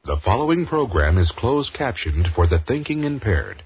The following program is closed captioned for the thinking impaired.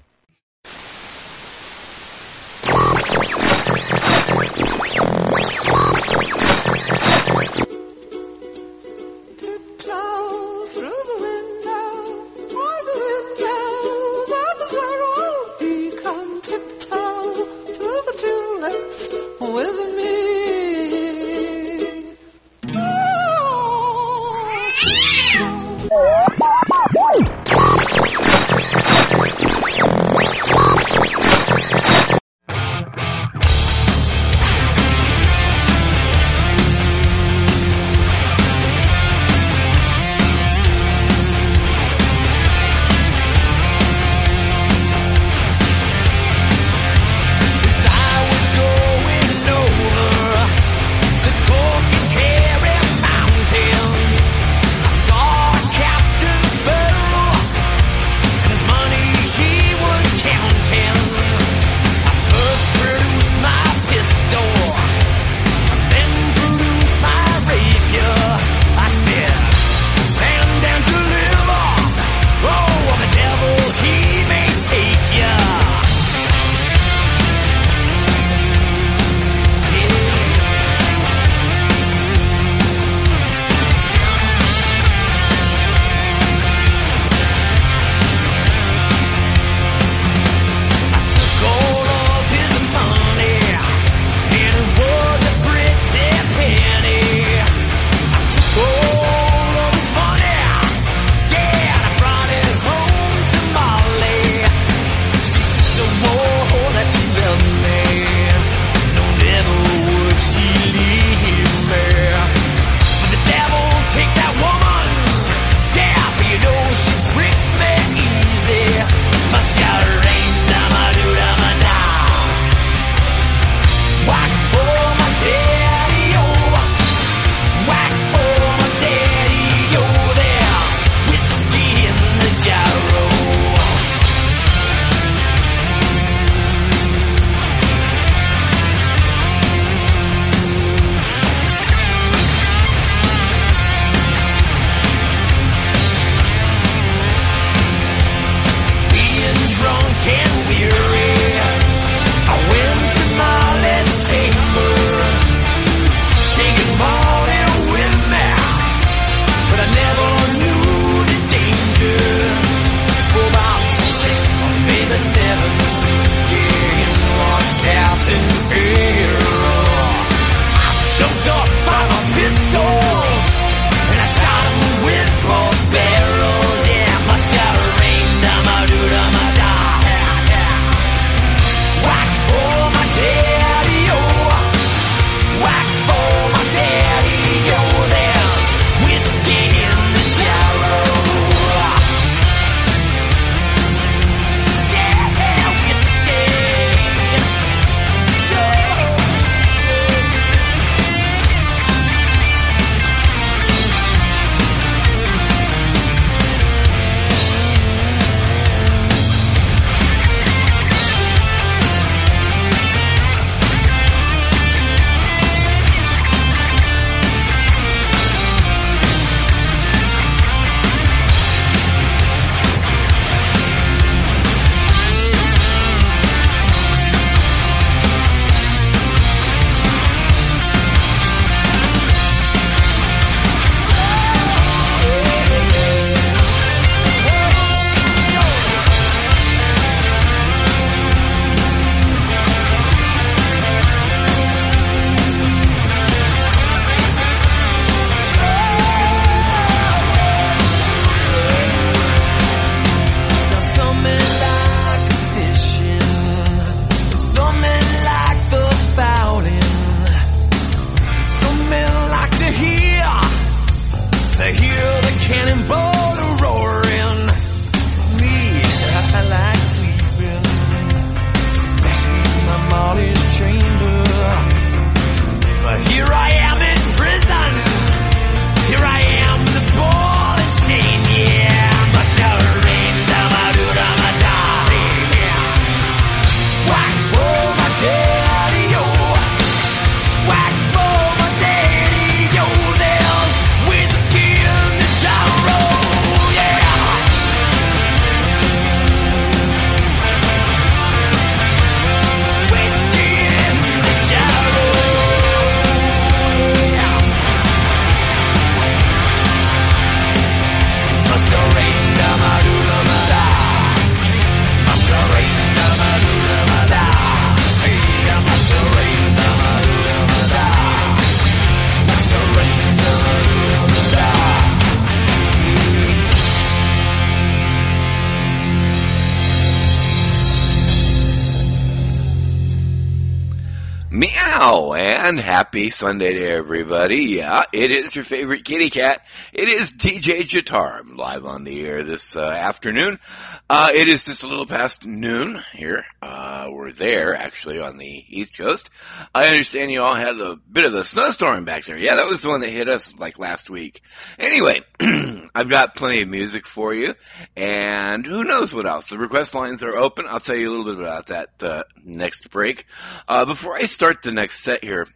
Oh, and happy Sunday to everybody. Yeah, it is your favorite kitty cat. It is DJ Jatar. I'm live on the air this afternoon. It is just a little past noon here. We're there, actually, on the East Coast. I understand you all had a bit of a snowstorm back there. Yeah, that was the one that hit us like last week. Anyway, I've got plenty of music for you, and who knows what else. The request lines are open. I'll tell you a little bit about that next break. Before I start the next set here,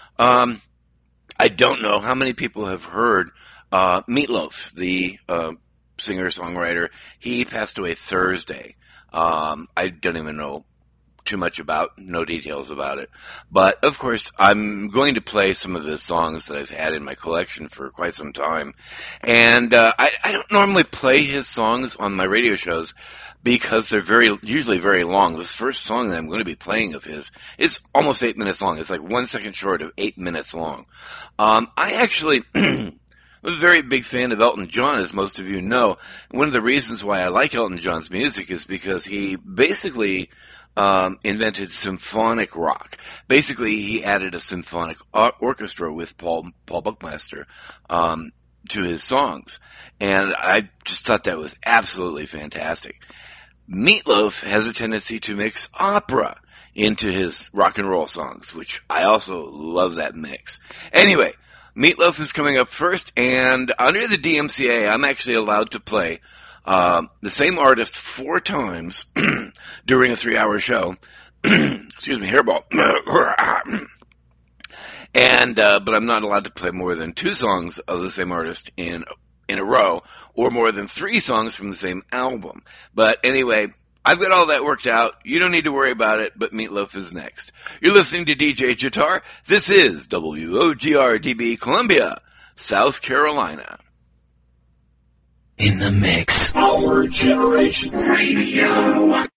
I don't know how many people have heard Meatloaf, the singer-songwriter. He passed away Thursday. I don't even know too much no details about it. But, of course, I'm going to play some of the songs that I've had in my collection for quite some time. And I don't normally play his songs on my radio shows because they're usually very long. This first song that I'm going to be playing of his is almost 8 minutes long. It's like 1 second short of 8 minutes long. I actually... I'm a very big fan of Elton John, as most of you know. One of the reasons why I like Elton John's music is because he basically invented symphonic rock. Basically, he added a symphonic orchestra with Paul Buckmaster to his songs. And I just thought that was absolutely fantastic. Meatloaf has a tendency to mix opera into his rock and roll songs, which I also love that mix. Anyway, Meatloaf is coming up first, and under the DMCA, I'm actually allowed to play the same artist 4 times during a 3-hour show. Excuse me, hairball. And but I'm not allowed to play more than 2 songs of the same artist in a row, or more than 3 songs from the same album. But anyway, I've got all that worked out. You don't need to worry about it, but Meatloaf is next. You're listening to DJ Jatar. This is WOGR-DB Columbia, South Carolina. In the mix. Our Generation Radio.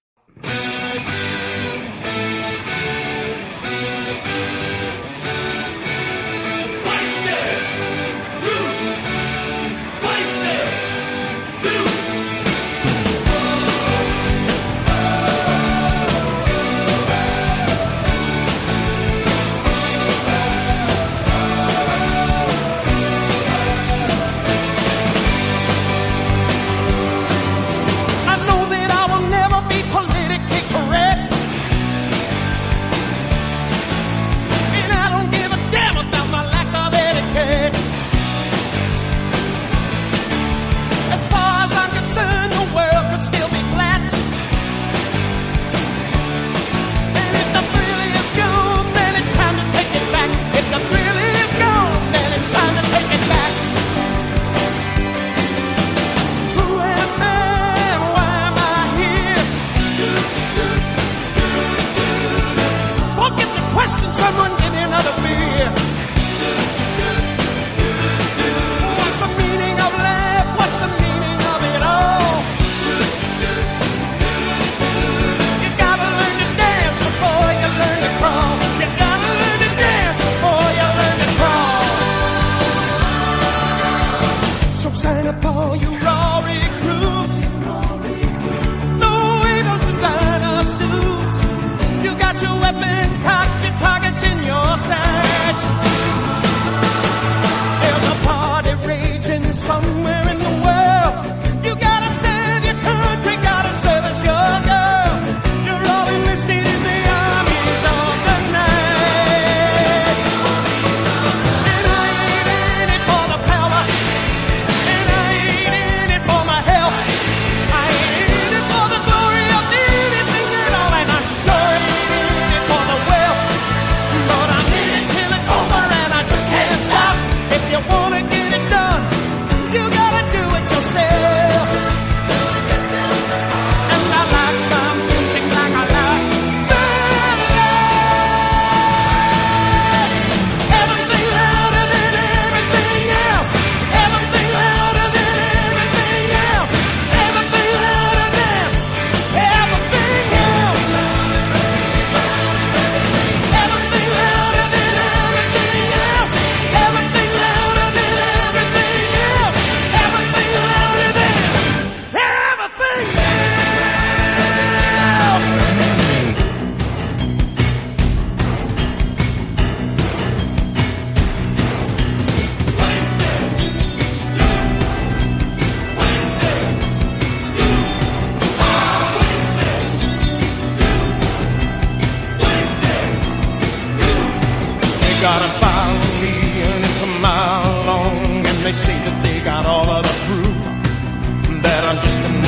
Till it's over and I just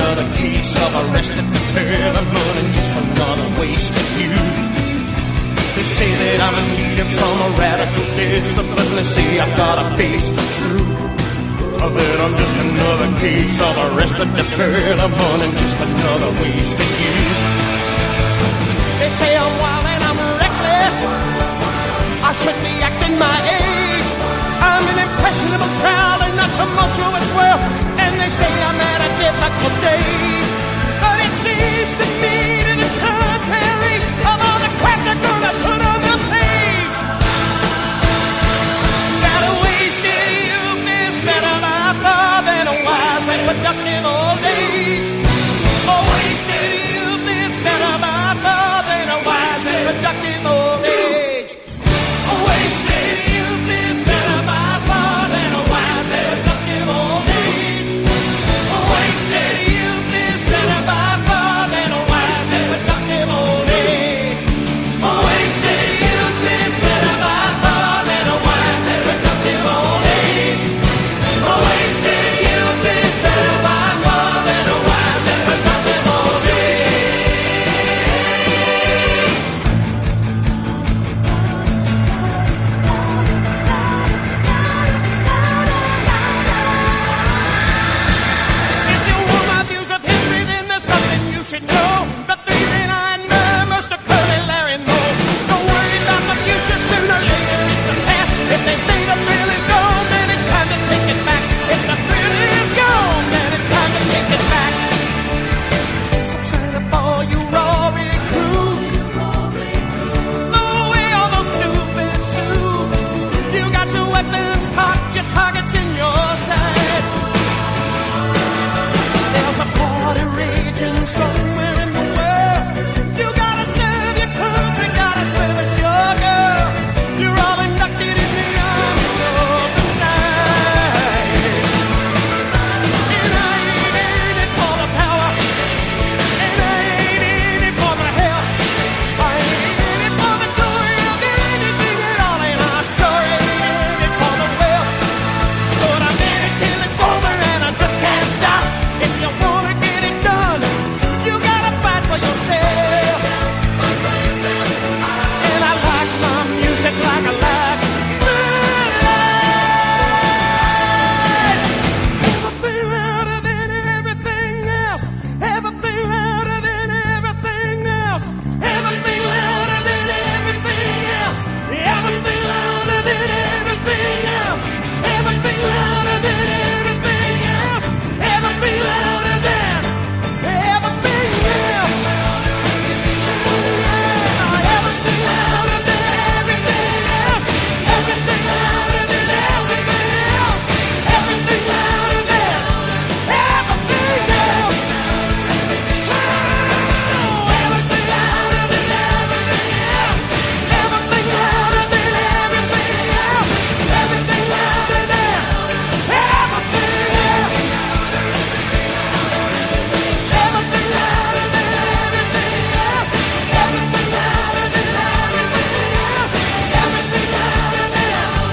another case of arrested development and just another wasted youth. They say that I'm in need of some radical discipline. They say I've gotta face the truth. That I'm just another case of arrested development and just another wasted youth. They say I'm wild and I'm reckless. I should be acting my age. I'm an impressionable child in a tumultuous world. And they say I'm at a difficult stage. But it seems to me to the contrary of all the crap they're gonna put on the page. That a wasted youth is better by far than a wise and productive old age. A wasted youth is better by far than a wise and productive old age. A wasted youth is better by far than a wise and productive old age. A wasted youth is better by far than a wise and productive old age. A wasted youth is better by far than a wise and productive old age. A wasted youth is better by far than a wise and productive old age. If you want my views of history, then there's something you should know. The 339 murmurs to Curly Larry Moe. Don't worry about the future, sooner or later it's the past. If they say the thrill is gone, then it's time to take it back. If the thrill is gone, then it's time to take it back. So sign up all you roaring crews. Throw away all those stupid suits. You got your weapons cocked, your targets in your sights. There's a party raging somewhere in the world. You gotta serve your country, gotta service your girl. You're all inducted in the armies of the night. And I ain't in it for the power, and I ain't in it for the hell. I ain't in it for the glory of anything at all, and I sure ain't in it for the wealth. But I'm in it till it's over, and I just can't stop. If you wanna get it done, you gotta fight for yourself. And I like my music like I like my life. Everything louder than everything else. Everything louder than everything else. Everything louder than everything else. Everything louder than everything else. Everything louder than everything else. Everything louder than everything else. Everything louder than everything else. Everything louder than everything else. Everything louder than everything else. Everything louder than everything else. Everything louder than everything else. Everything louder than everything else. Everything louder than everything else. Everything louder than everything else. Everything louder than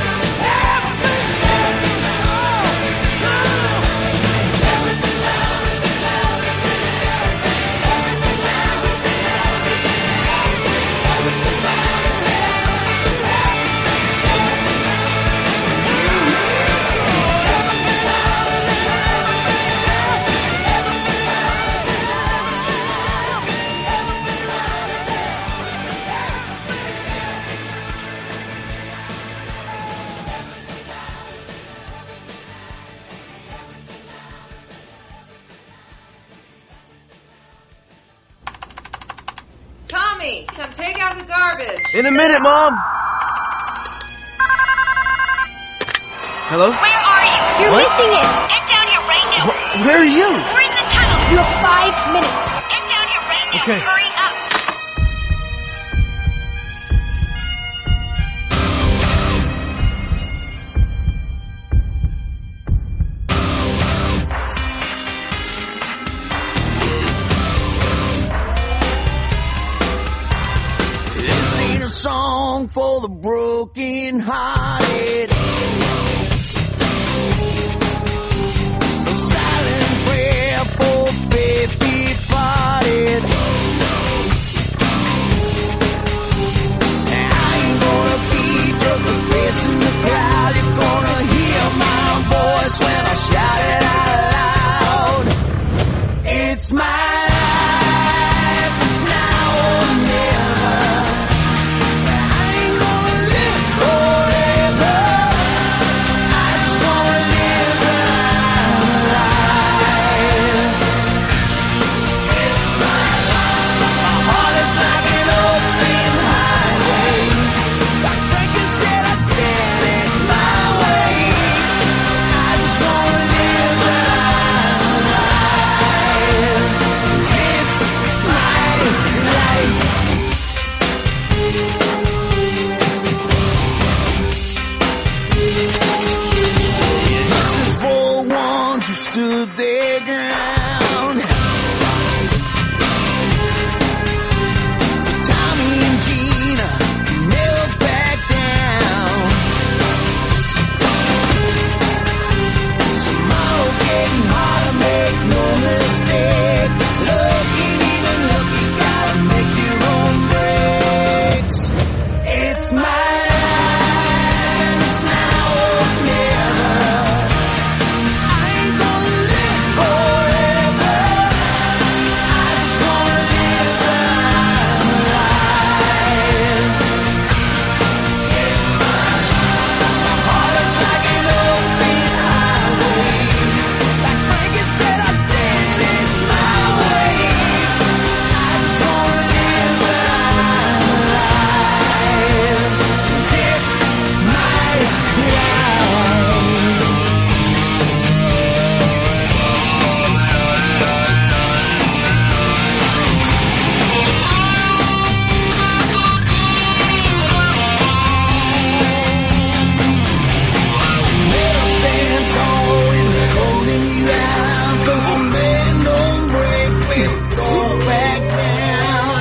Tommy, come take out the garbage. In a minute, Mom. Hello? Where are you? You're What? missing it. Get down here right now. Where are you? We're in the tunnel. You have 5 minutes. Get down here right now. Okay. Hurry up. This ain't a song for the broken hearted. A silent prayer for faith. It's my life, it's now or never. I ain't gonna live forever. I just wanna live when I'm alive. It's my life. My heart is like an open highway. Like Franklin said, I did it my way. I just wanna live when I'm alive. It's my life. This is for ones who stood their ground. Tommy and Gina never back down. Tomorrow's getting harder, make no mistake. Look, ain't even look, you gotta make your own breaks. It's my life, it's now or never. I ain't gonna live forever. I just wanna live when I'm alive. It's my life. My heart is like an open highway. Like Franklin said, I did it my way. I just wanna live when I'm alive. 'Cause it's my life. Never stand tall when they're holding you down. 'Cause the men don't break, we'll go back down.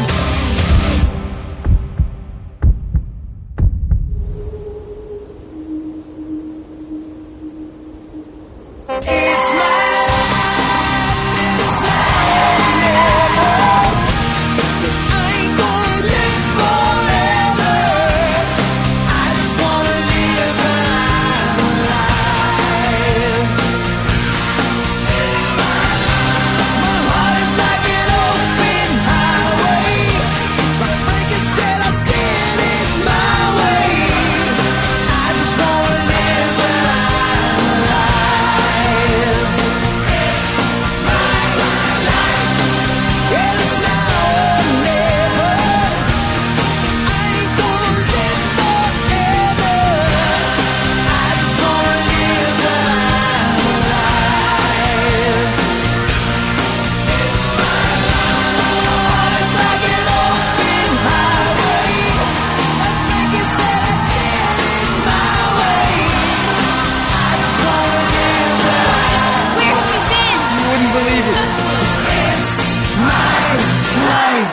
It's my life, it's now or never. 'Cause I ain't gonna live forever. I just wanna live when I'm alive. It's my life. My heart is like an open highway. Like Franklin said, I did it my way. I just wanna live when I'm alive. It's my life. Yeah, it's now or never. I ain't gonna live forever. I just wanna live when I'm alive. It's my life. My heart is like an open highway. Like Franklin said, I did it my way. I just wanna live when I'm Where have you been? You wouldn't believe it. It's my life.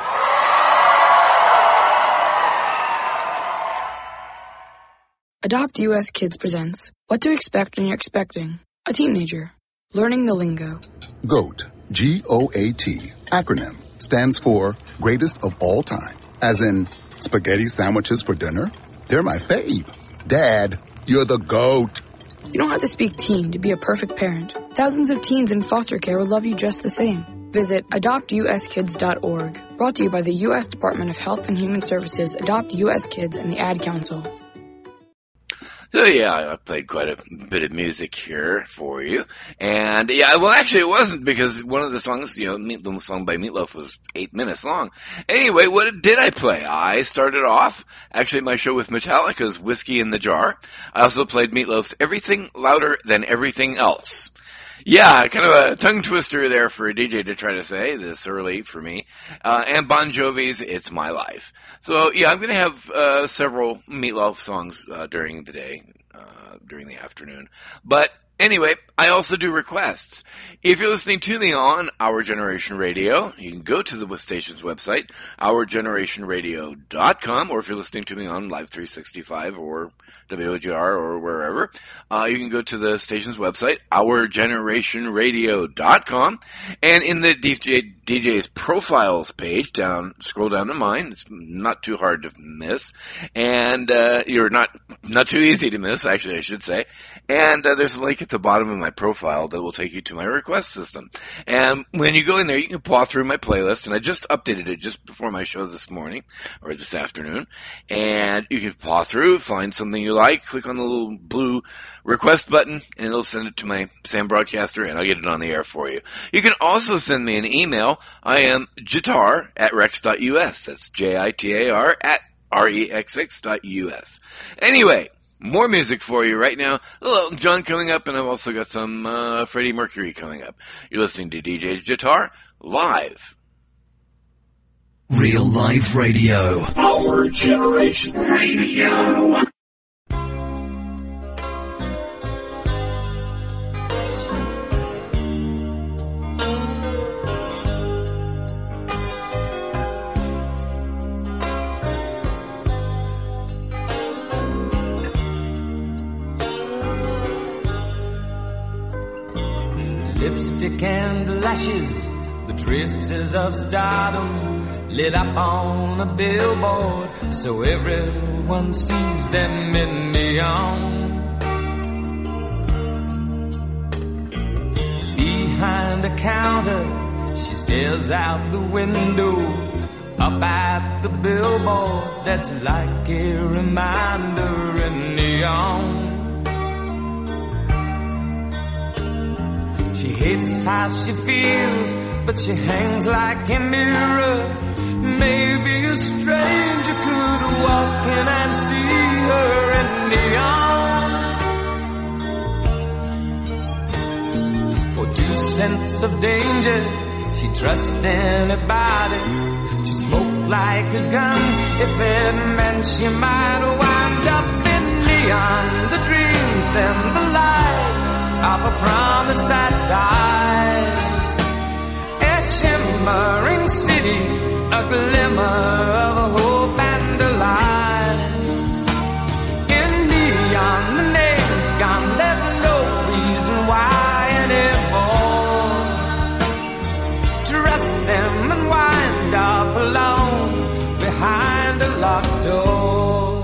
Adopt US Kids presents What to Expect When You're Expecting a Teenager. Learning the Lingo. GOAT, G-O-A-T, acronym, stands for Greatest of All Time. As in, spaghetti sandwiches for dinner? They're my fave. Dad, you're the GOAT. You don't have to speak teen to be a perfect parent. Thousands of teens in foster care will love you just the same. Visit adoptuskids.org. Brought to you by the U.S. Department of Health and Human Services, Adopt U.S. Kids, and the Ad Council. So yeah, I played quite a bit of music here for you. And yeah, well actually it wasn't, because one of the songs, the song by Meatloaf was 8 minutes long. Anyway, what did I play? I started off, actually, my show with Metallica's Whiskey in the Jar. I also played Meatloaf's Everything Louder Than Everything Else. Yeah, kind of a tongue twister there for a DJ to try to say this early for me. And Bon Jovi's It's My Life. So yeah, I'm going to have several Meatloaf songs during the day, during the afternoon. But anyway, I also do requests. If you're listening to me on Our Generation Radio, you can go to the station's website, ourgenerationradio.com, or if you're listening to me on Live 365 or WOGR or wherever. You can go to the station's website, OurGenerationRadio.com, and in the DJ's profiles page, scroll down to mine. It's not too hard to miss, and you're not too easy to miss, actually, I should say. And there's a link at the bottom of my profile that will take you to my request system. And when you go in there, you can paw through my playlist, and I just updated it just before my show this morning, or this afternoon. And you can paw through, find something you like, click on the little blue request button, and it'll send it to my SAM broadcaster, and I'll get it on the air for you. You can also send me an email. I am jitar@rex.us. That's JITAR @REXX.us. Anyway, more music for you right now. A little Elton John coming up, and I've also got some Freddie Mercury coming up. You're listening to DJ Jitar live. Real life radio. Our Generation Radio. Lipstick and lashes, the traces of stardom, lit up on a billboard so everyone sees them in neon. Behind the counter, she stares out the window, up at the billboard that's like a reminder in neon. She hates how she feels, but she hangs like a mirror. Maybe a stranger could walk in and see her in neon. For 2 cents of danger, she trusts anybody. She'd smoke like a gun if it meant she might wind up in neon. The dreams and the light of a promise that dies. A shimmering city, a glimmer of a hope and a light. In neon, the name's gone, there's no reason why anymore. Trust them and wind up alone behind a locked door.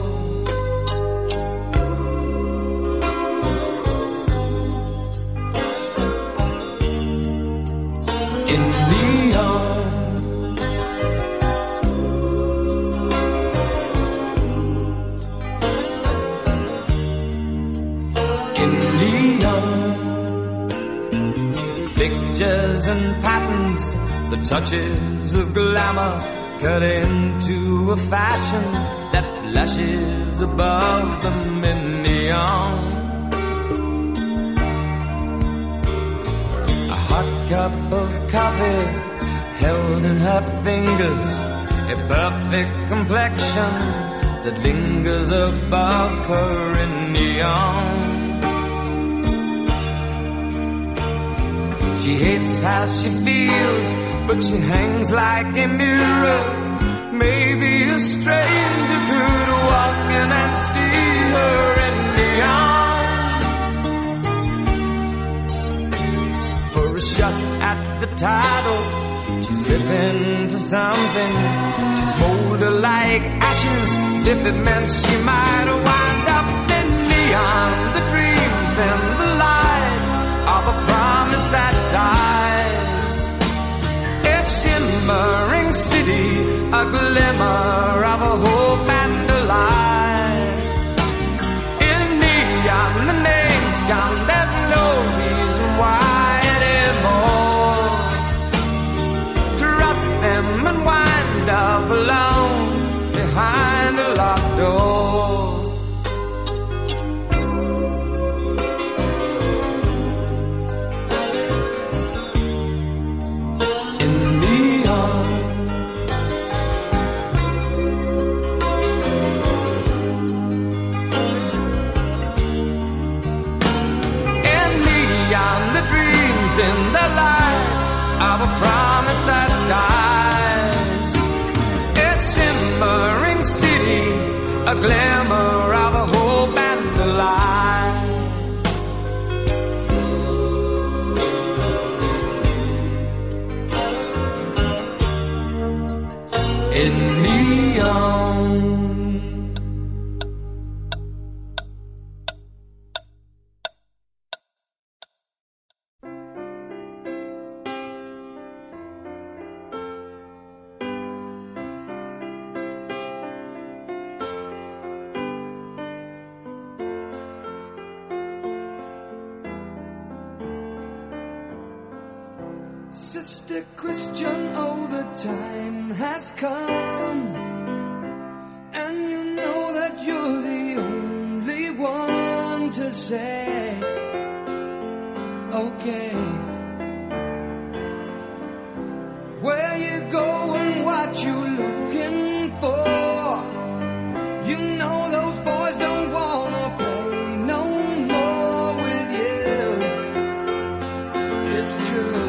In neon, in neon, pictures and patterns, the touches of glamour cut into a fashion that flashes above them in neon. A hot cup of coffee held in her fingers, a perfect complexion that lingers above her in neon. She hates how she feels, but she hangs like a mirror. Maybe a stranger could walk in and see her in neon. For a shot at the title, she's slipping to something. She's molded like ashes if it meant she might wind up in neon. The dreams and the light of a promise that dies. A shimmering city, a glimmer of a hope and a light. In neon, the name's gone, there's no reason why anymore. Trust them and wind up alone behind a locked door. In the light of a promise that dies. A shimmering city, a glimmer of a hope and in neon. Sister Christian, oh, the time has come, and you know that you're the only one to say, okay, where you going, what you looking for, you know those boys don't wanna play no more with you, it's true.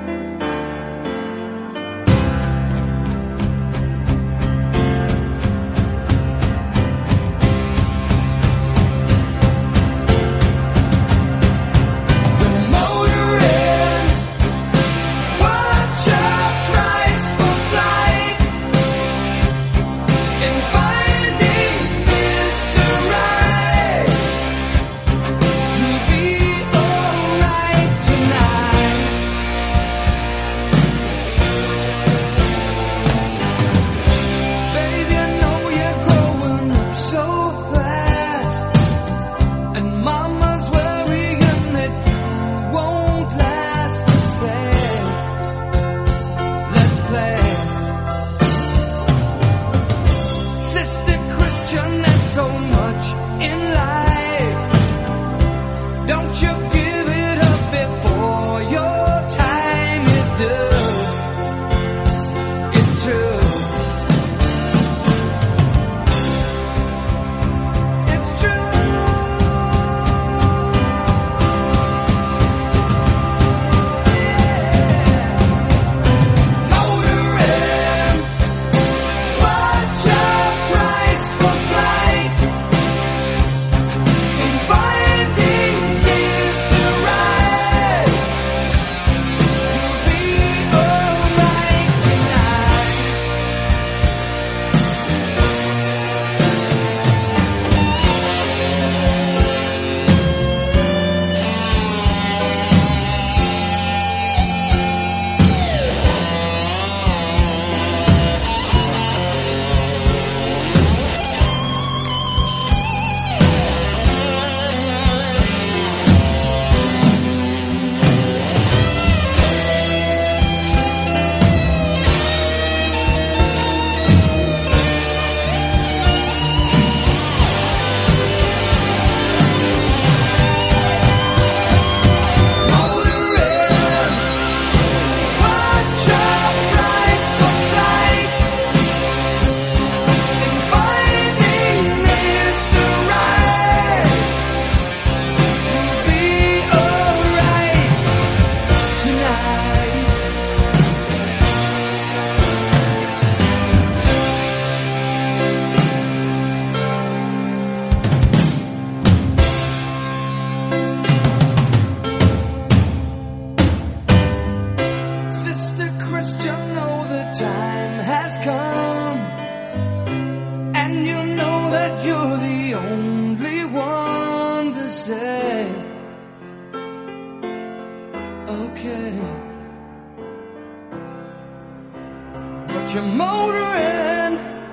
You're motoring,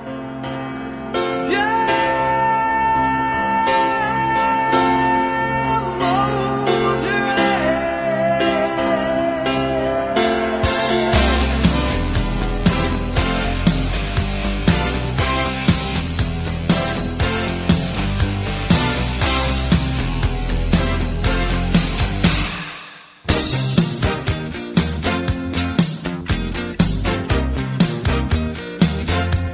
yeah, motoring.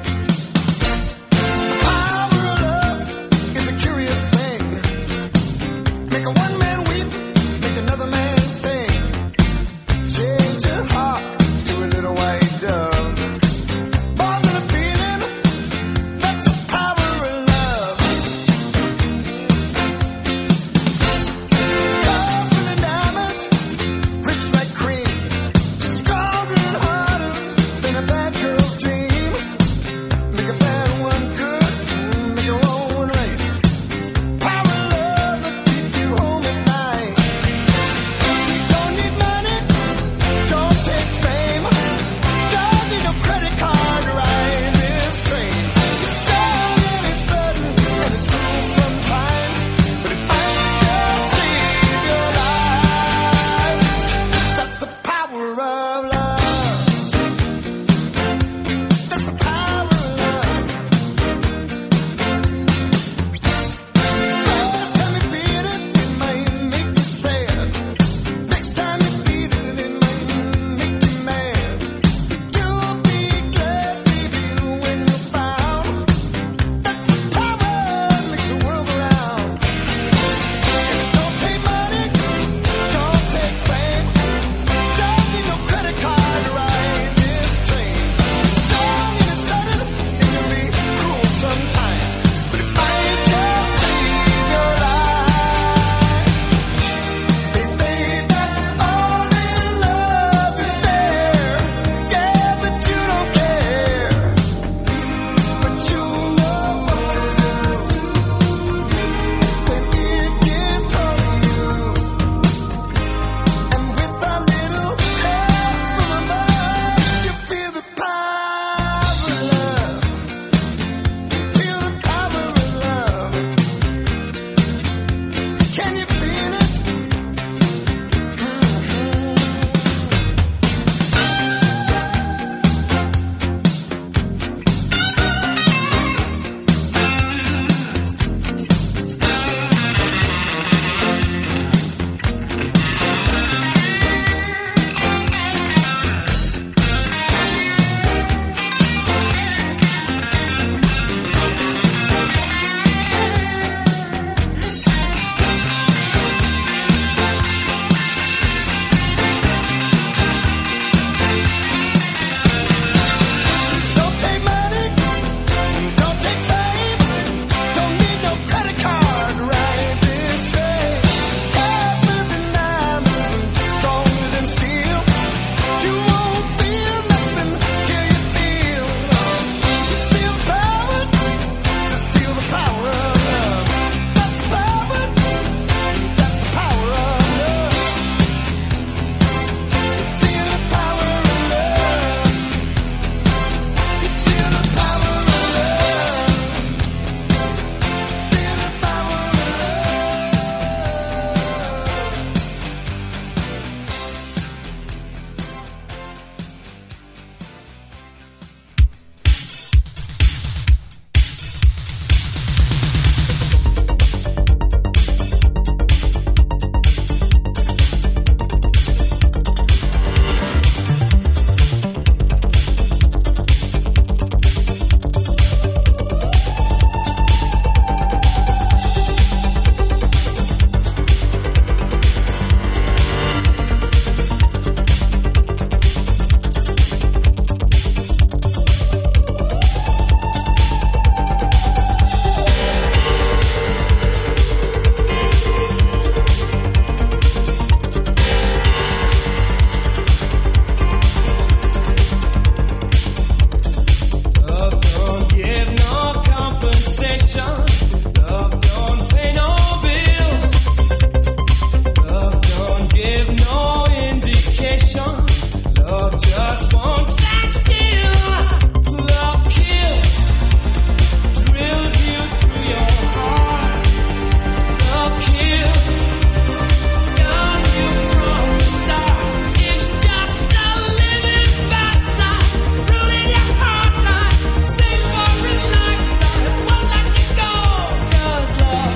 won't stand still. Love kills, drills you through your heart. Love kills, scars you from the start. It's just a living faster, ruining your heart line. Stay for a lifetime, it won't let you go. 'Cause love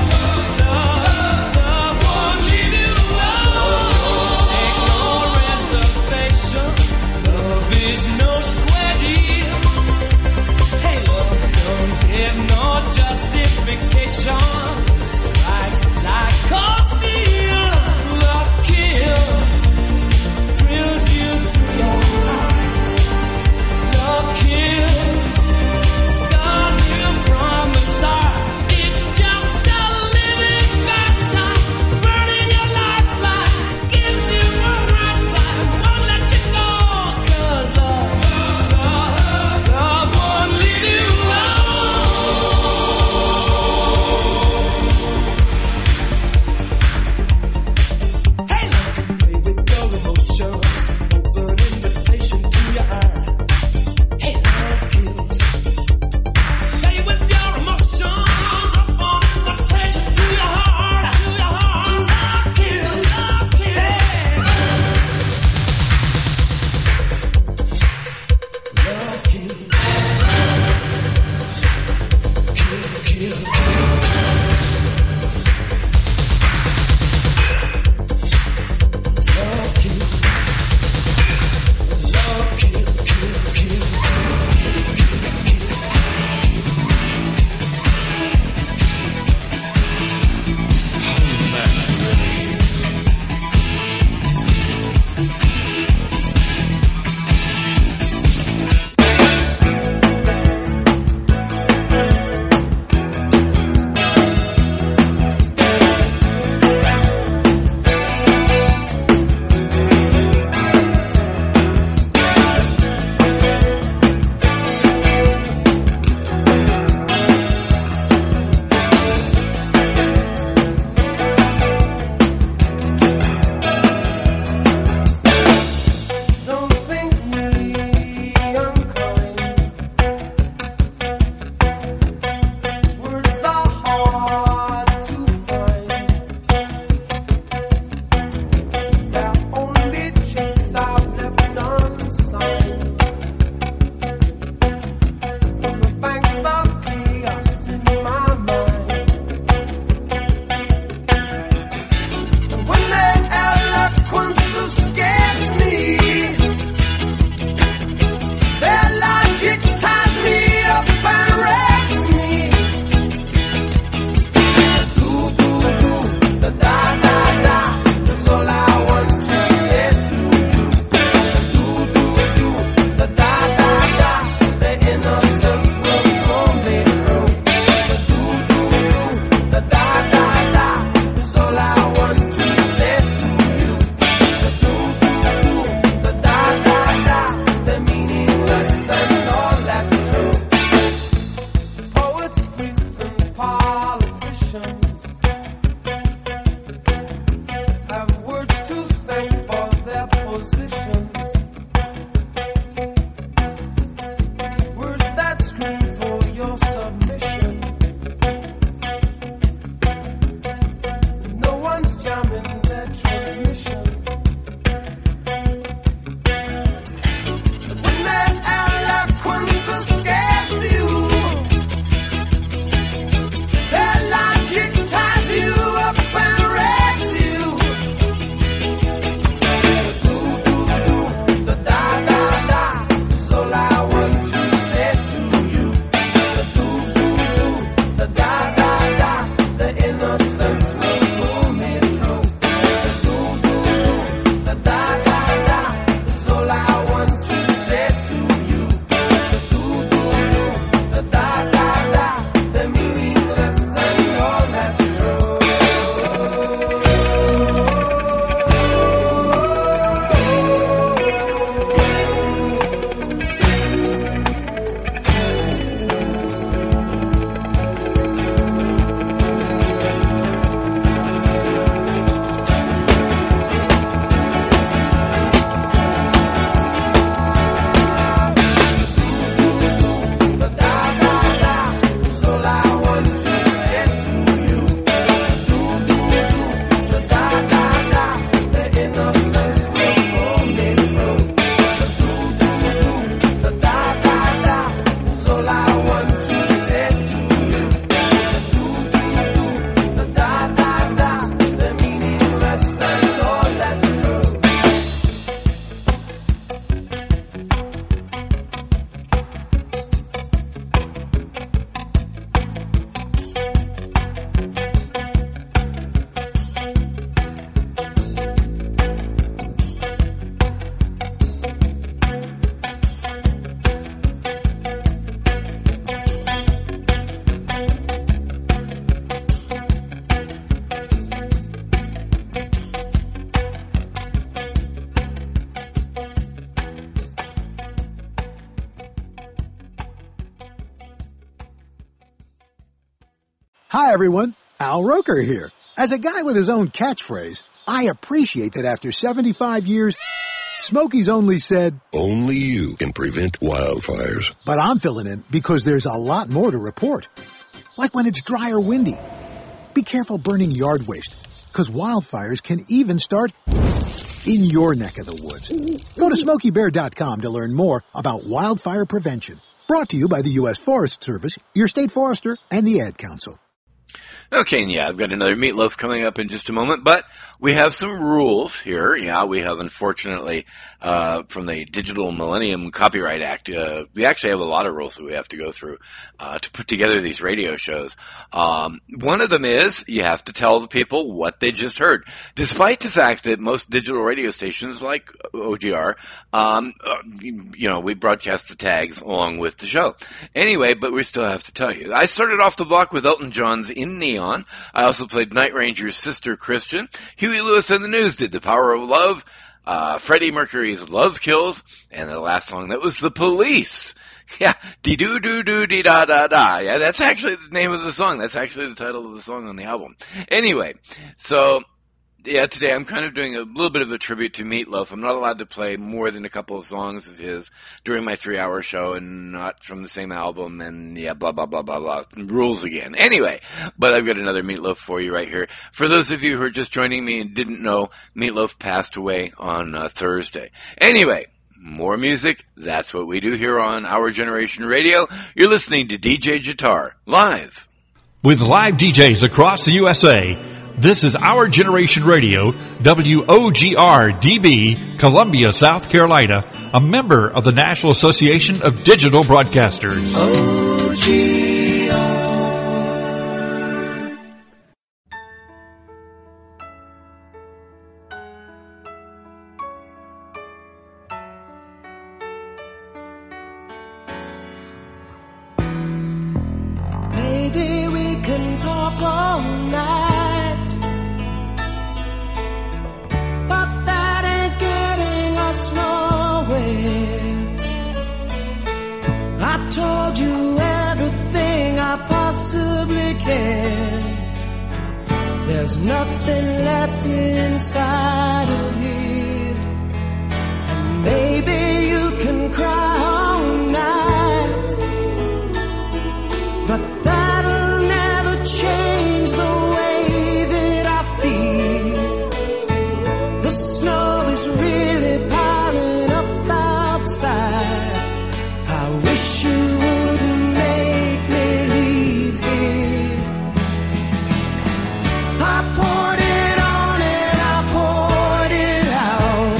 won't leave you alone. Take no reservation. Love is no Hi, everyone. Al Roker here. As a guy with his own catchphrase, I appreciate that after 75 years, Smokey's only said, "Only you can prevent wildfires." But I'm filling in because there's a lot more to report. Like when it's dry or windy. Be careful burning yard waste, because wildfires can even start in your neck of the woods. Go to SmokeyBear.com to learn more about wildfire prevention. Brought to you by the U.S. Forest Service, your state forester, and the Ad Council. Okay, and yeah, I've got another Meatloaf coming up in just a moment, but we have some rules here. Yeah, we have, unfortunately, from the Digital Millennium Copyright Act, we actually have a lot of rules that we have to go through to put together these radio shows. One of them is you have to tell the people what they just heard, despite the fact that most digital radio stations like OGR, we broadcast the tags along with the show. Anyway, but we still have to tell you. I started off the block with Elton John's In Neon. I also played Night Ranger's Sister Christian. Huey Lewis and the News did The Power of Love. Freddie Mercury's Love Kills. And the last song, that was The Police. Yeah, dee-doo-doo-doo-dee-da-da-da. Yeah, that's actually the name of the song. That's actually the title of the song on the album. Anyway, so... yeah, today I'm kind of doing a little bit of a tribute to Meatloaf. I'm not allowed to play more than a couple of songs of his during my 3-hour show and not from the same album and yeah, blah, blah, blah, blah, blah. Rules again. Anyway, but I've got another Meatloaf for you right here. For those of you who are just joining me and didn't know, Meatloaf passed away on Thursday. Anyway, more music. That's what we do here on Our Generation Radio. You're listening to DJ Jatar live. With live DJs across the USA, this is Our Generation Radio, WOGR-DB, Columbia, South Carolina, a member of the National Association of Digital Broadcasters. Maybe we can talk all night. I told you everything I possibly can. There's nothing left inside of here. And maybe you can cry all night, but that'll never change the way that I feel. The snow is really piling up outside. I wish you wouldn't make me leave here. I poured it on and I poured it out.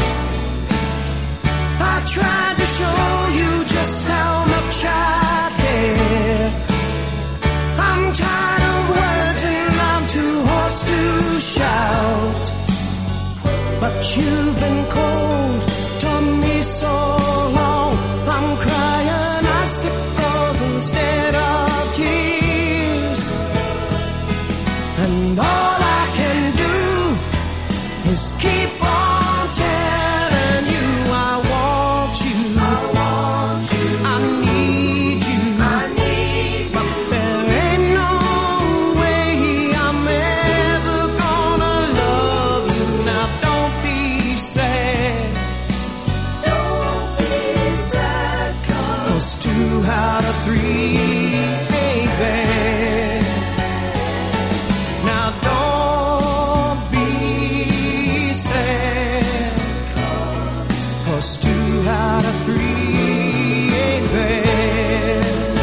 I tried to show you just how much I care. I'm tired of words and I'm too hoarse to shout. But you've been cold to me so long. I'm crying icicles instead of tears. And all I can do is keep on telling you I want you. I need you. But there ain't no way I'm ever gonna love you. Now don't be sad. Cause 2 out of 3 ain't bad. Now don't be sad. Cause 2 out of 3 ain't bad.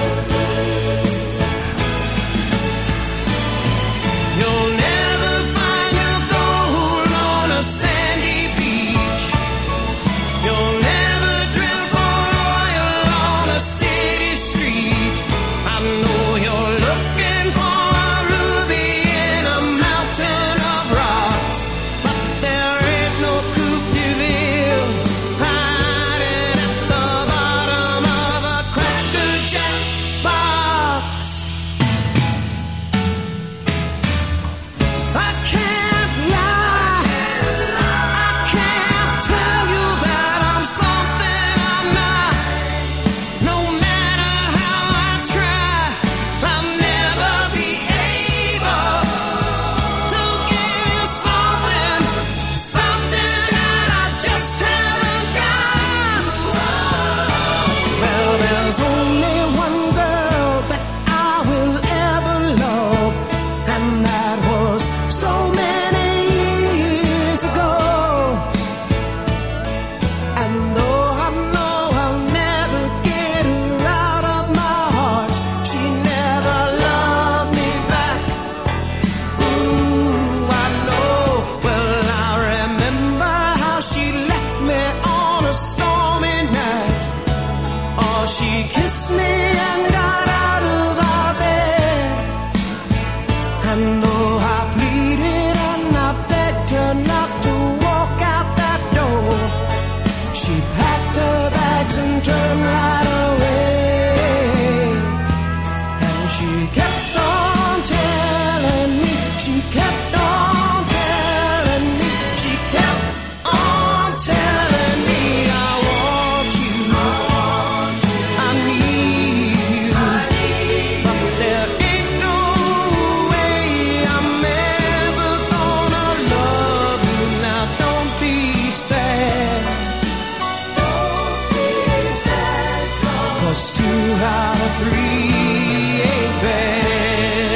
You'll never find your gold on a sandy beach. You'll never drill for oil on a city street. I know you're looking for a ruby in a mountain of rocks, but there ain't no Coupe de Ville hiding at the bottom. There's only one girl that I will ever love, and that was so many years ago. And though I know I'll never get her out of my heart, she never loved me back. I know. Well, I remember how she left me on a stormy night. Oh, she kissed me and got out of our bed. And though I pleaded and I begged her not to walk out that door, she packed her bags and turned right away. And she kept on telling me, she kept on telling me, she kept on telling me, I want you, I need you, but there ain't no way I'm ever gonna love you. Now don't be sad, 'cause 2 out of 3 ain't bad.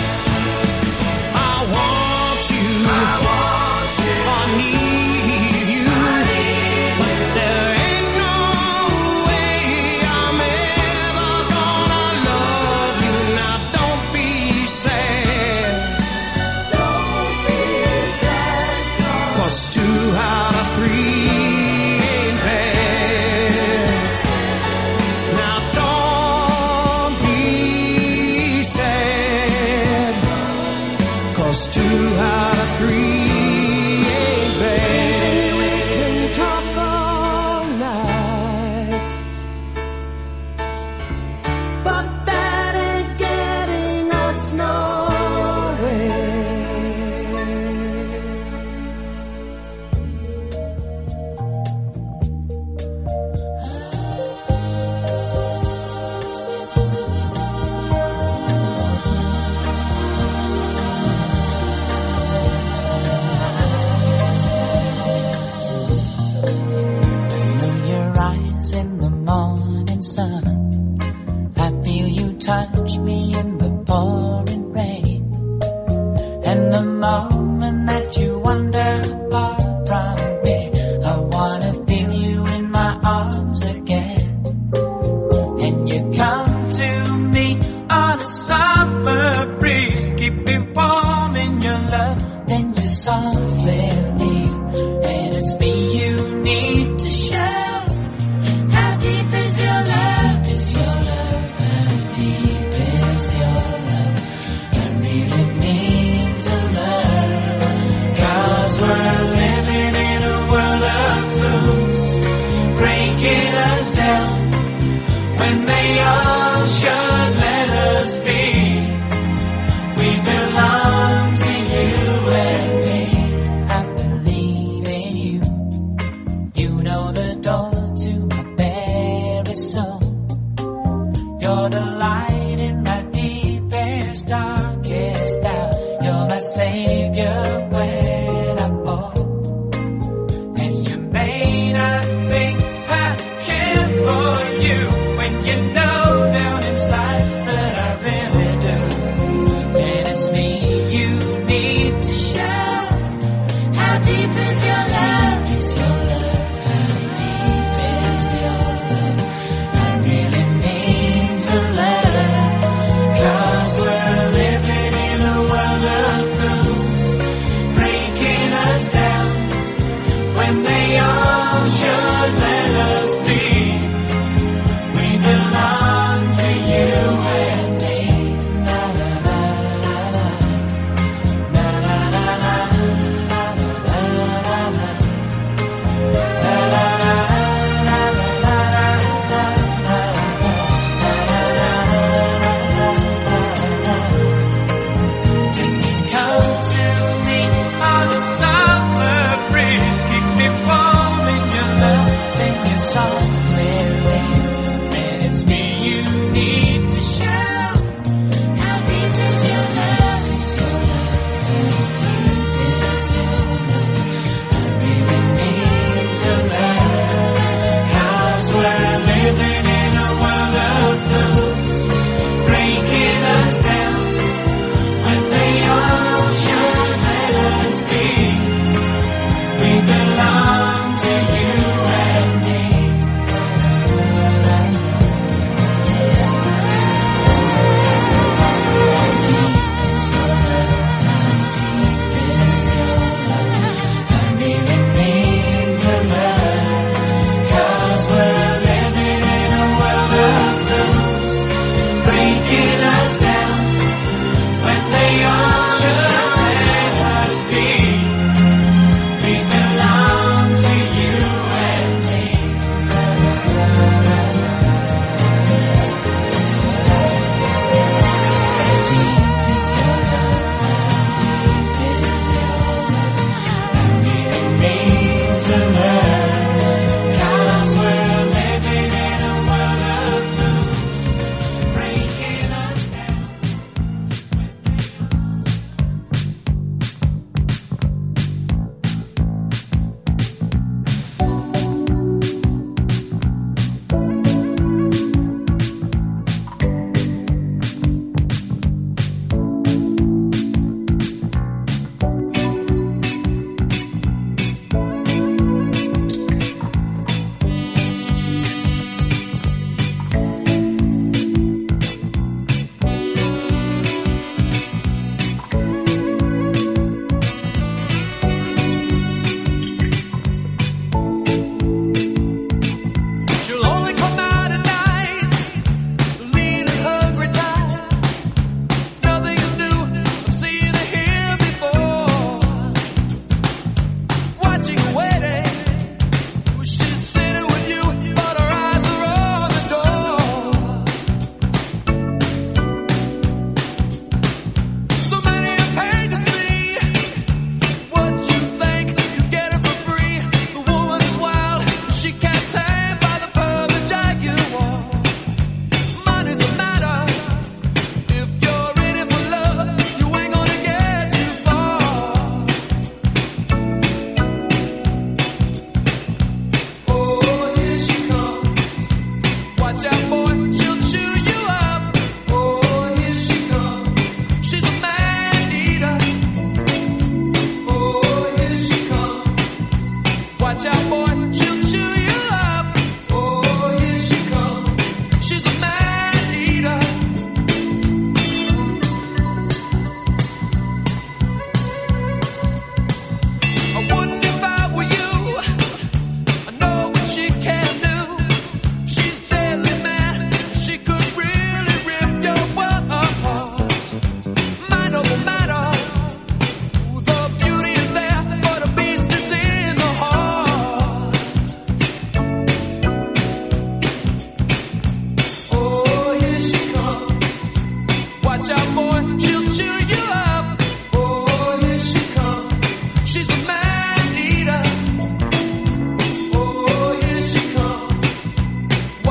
I want you, I need you, but there ain't no way I'm ever gonna love you. Now don't be sad, 'cause 2 out of 3 ain't bad. Now don't be sad, 'cause 2 out of 3 ain't bad. We can talk all night, but that ain't getting us nowhere. Know your eyes in the morning sun. I feel you touch me in the pouring rain. And the moment that you wander far from me, I wanna feel you in my arms again. And you come to me on a summer breeze, keep me warm in your love, then you softly leave. And it's me you need to show. How deep is your love? Is your love? How deep is your love? I really need to learn. 'Cause we're living in a world of fools, breaking us down when they all should let us be. We belong to you and me. I believe in you. You know the door to my very soul. You're the light in my deepest, darkest doubt. You're my savior when I fall. And you may not think I care for you, when you know down inside that I really do. And it's me you need to show. How deep is your love? Is your love? How deep is your love? I really need to learn.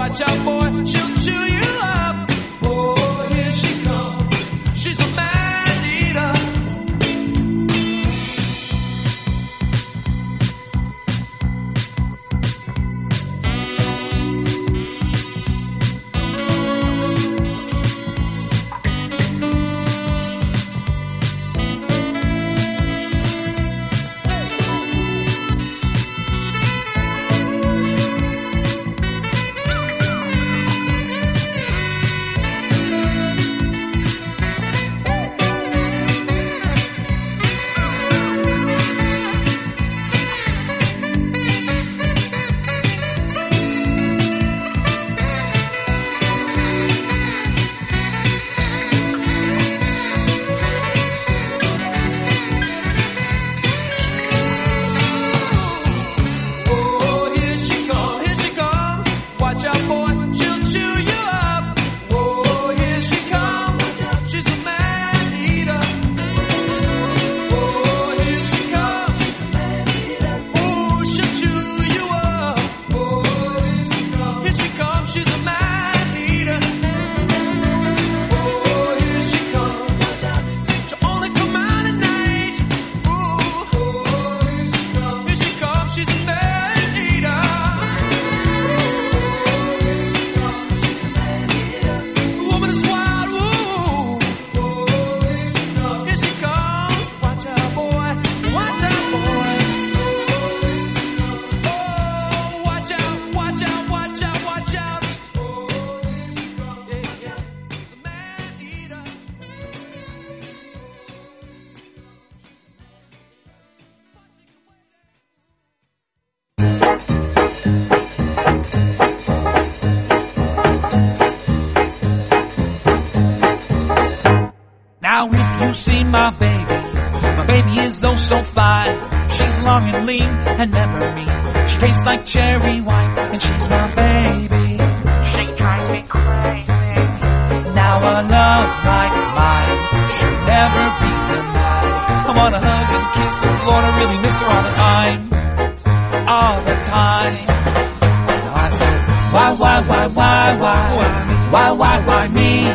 Watch out, boy, she'll chew you up. Oh, here she comes. She's a man eater. Now if you see my baby is oh so fine. She's long and lean and never mean. She tastes like cherry wine, and she's my baby. She drives me crazy. Now a love like mine should never be denied. I wanna hug and kiss her, Lord, I really miss her all the time. All the time. Now I said, why me?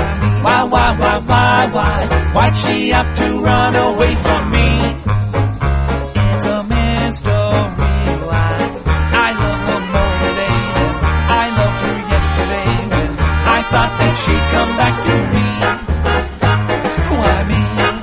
Why'd she have to run away from me? It's a mystery why I love her more today than I loved her yesterday when I thought that she'd come back to me. Why me?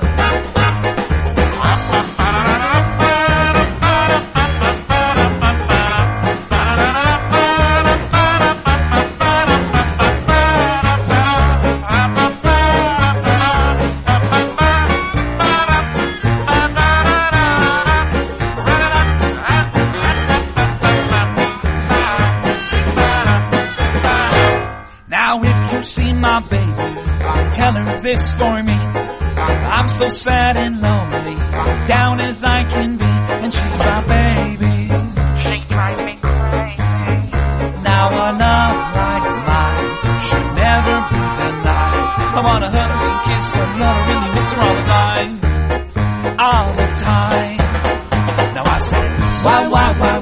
My baby, tell her this for me. I'm so sad and lonely, down as I can be, and she's my baby. She drives me crazy. Now a love like mine should never be denied. I wanna hug her and kiss her, love her, really miss her all the time. All the time. Now I said, why me?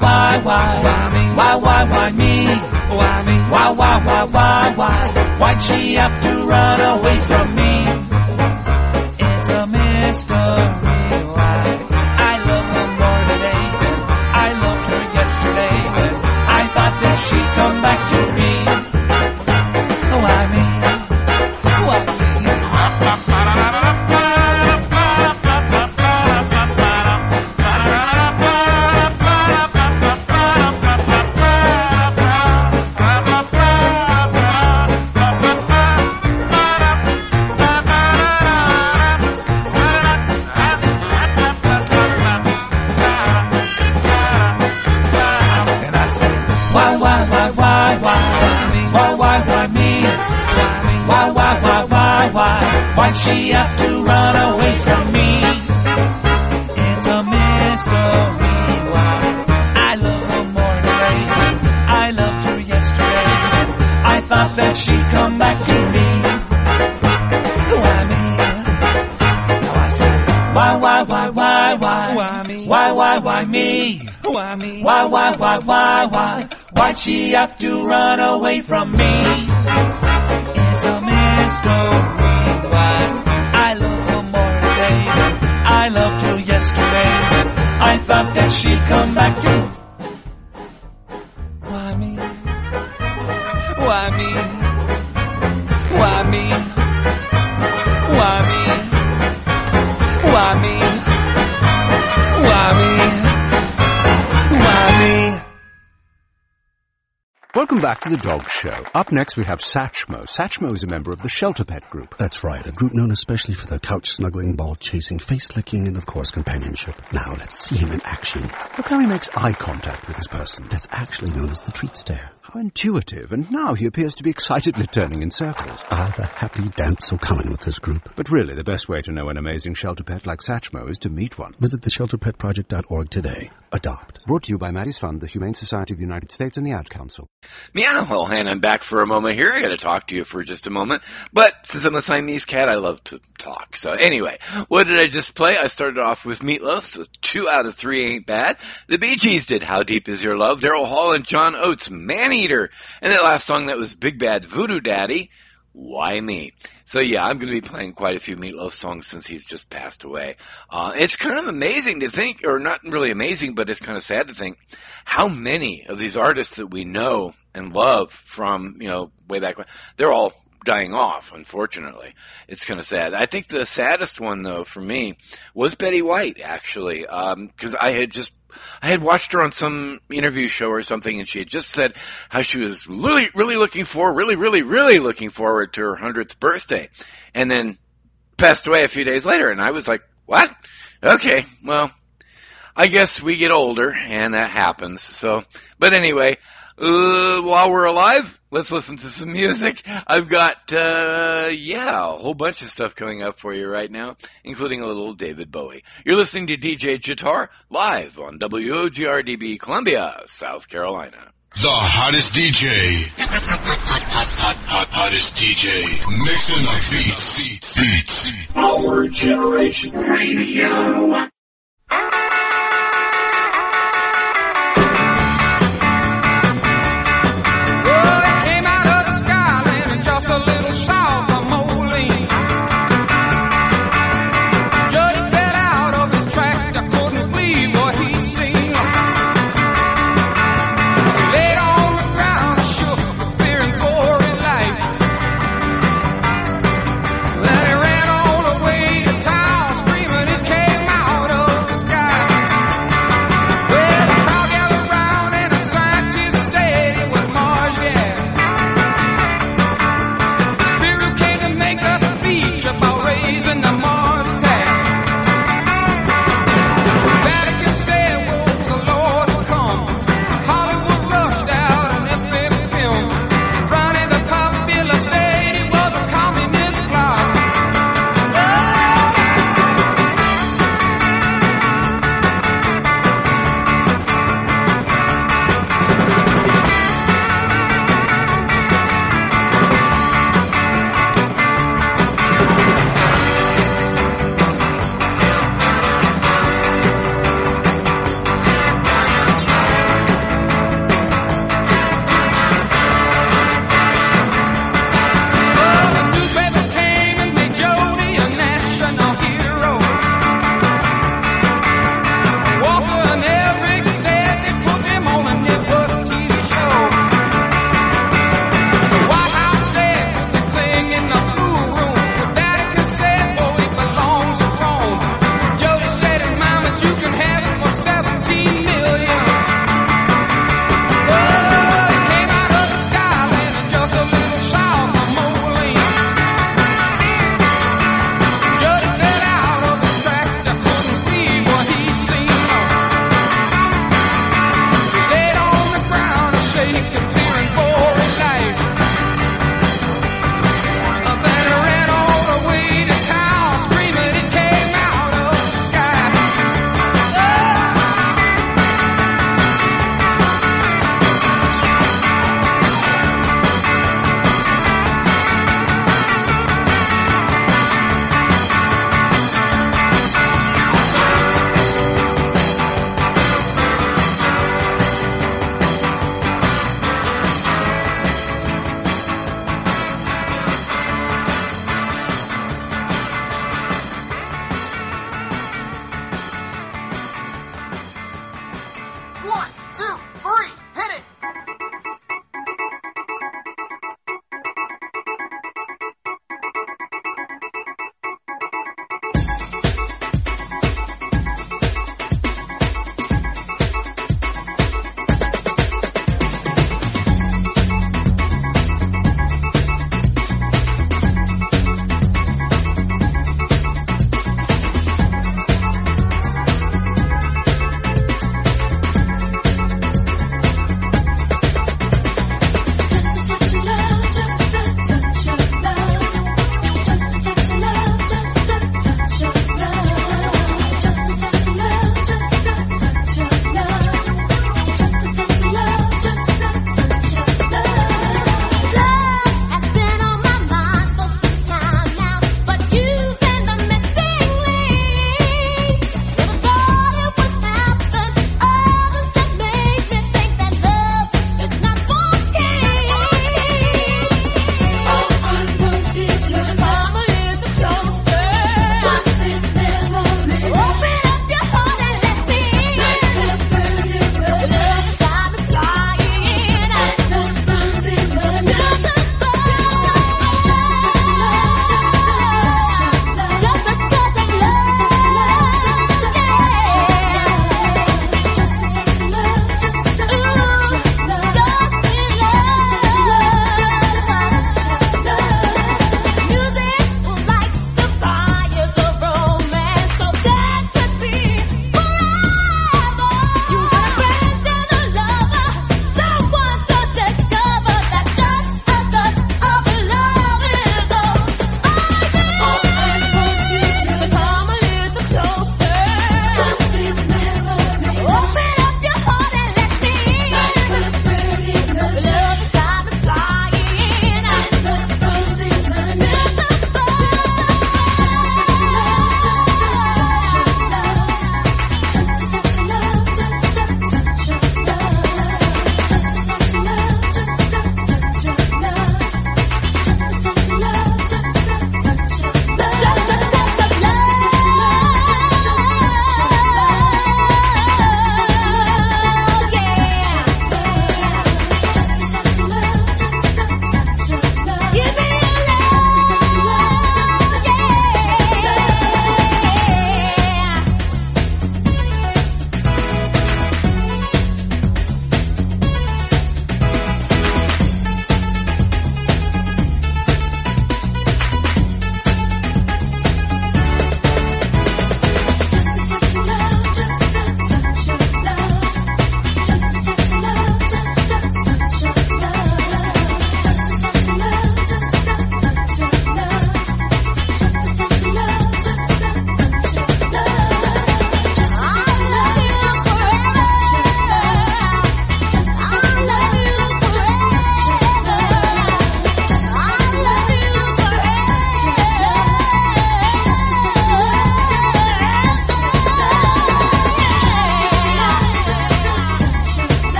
Why'd she have to run away from me? It's a mystery why I love her more today than I loved her yesterday when I thought that she'd come back to me. Why me? Why me? Why'd she have to run away from me? It's a mystery why I love her more today than I loved her yesterday. I thought that she'd come back to me. Why me? Now I said, why me? Why me? Why'd she have to run away from me? It's a mystery why I love her more today than I loved her yesterday. I thought that she'd come back too. Why me? Why me? Why me? Why me? Why me? Why me? Why me? Welcome back to the Dog Show. Up next we have Satchmo. Satchmo is a member of the Shelter Pet Group. That's right, a group known especially for their couch-snuggling, ball-chasing, face-licking, and of course companionship. Now let's see him in action. Look how he makes eye contact with his person. That's actually known as the treat stare. How intuitive, and now he appears to be excitedly turning in circles. Ah, the happy dance so common with this group. But really, the best way to know an amazing shelter pet like Satchmo is to meet one. Visit theshelterpetproject.org today. Adopt. Brought to you by Maddie's Fund, the Humane Society of the United States, and the Ad Council. Meow, and I'm back for a moment here. I got to talk to you for just a moment. But since I'm a Siamese cat, I love to talk. So anyway, what did I just play? I started off with Meatloaf, so 2 out of 3 ain't bad. The Bee Gees did How Deep Is Your Love, Daryl Hall and John Oates, Maneater. And that last song, that was Big Bad Voodoo Daddy, Why Me? So yeah, I'm going to be playing quite a few Meatloaf songs since he's just passed away. It's kind of amazing to think, or not really amazing, but it's kind of sad to think how many of these artists that we know and love from, way back when, they're all dying off, unfortunately. It's kind of sad. I think the saddest one, though, for me was Betty White, actually, because I had watched her on some interview show or something, and she had just said how she was really looking forward to her 100th birthday, and then passed away a few days later, and I was like, what? Okay, well, I guess we get older, and that happens. So, but anyway, while we're alive, let's listen to some music. I've got, a whole bunch of stuff coming up for you right now, including a little David Bowie. You're listening to DJ Jatar live on WOGRDB Columbia, South Carolina. The hottest DJ. Hottest DJ. Mixing the beats. Our Generation Radio. Then he ran all the way to town, screaming it came out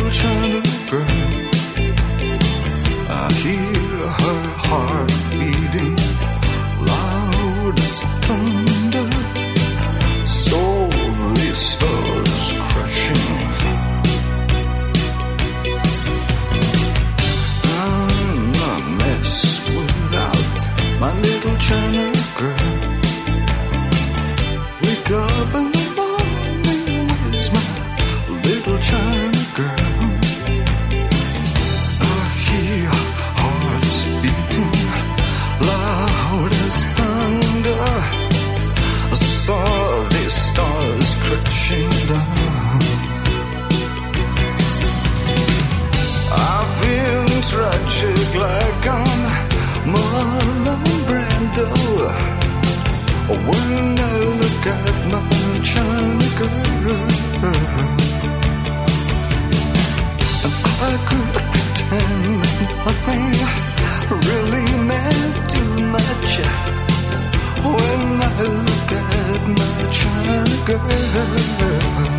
little China girl. I hear her heart beating loud as thunder. Slowly stars crashing. I'm a mess without my little China girl. Wake up in the morning, where's my little China girl? I hear hearts beating loud as thunder. I saw the stars crashing down. I feel tragic like I'm Marlon Brando when I look at my China girl. And I could pretend nothing really meant too much when I look at my China girl.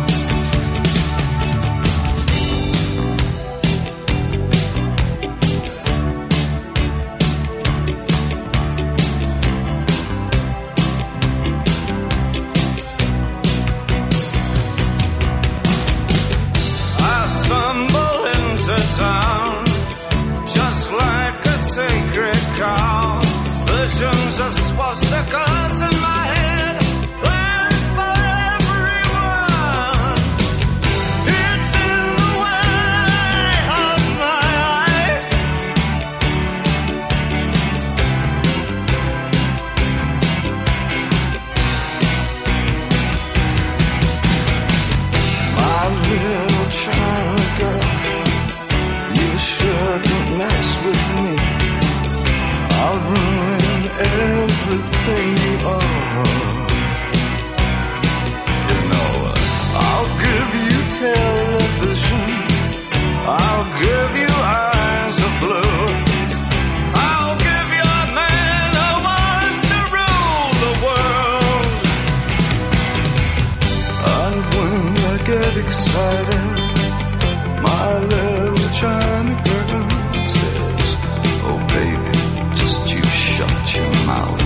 Visions of swastikas in my head, plans for everyone. It's in the way of my eyes. My little China girl, you shouldn't mess with me. I'll ruin everything you are. You know, I'll give you television. I'll give you eyes of blue. I'll give you a man who wants to rule the world. And when I get excited, my little China girl says, oh baby, you shut your mouth.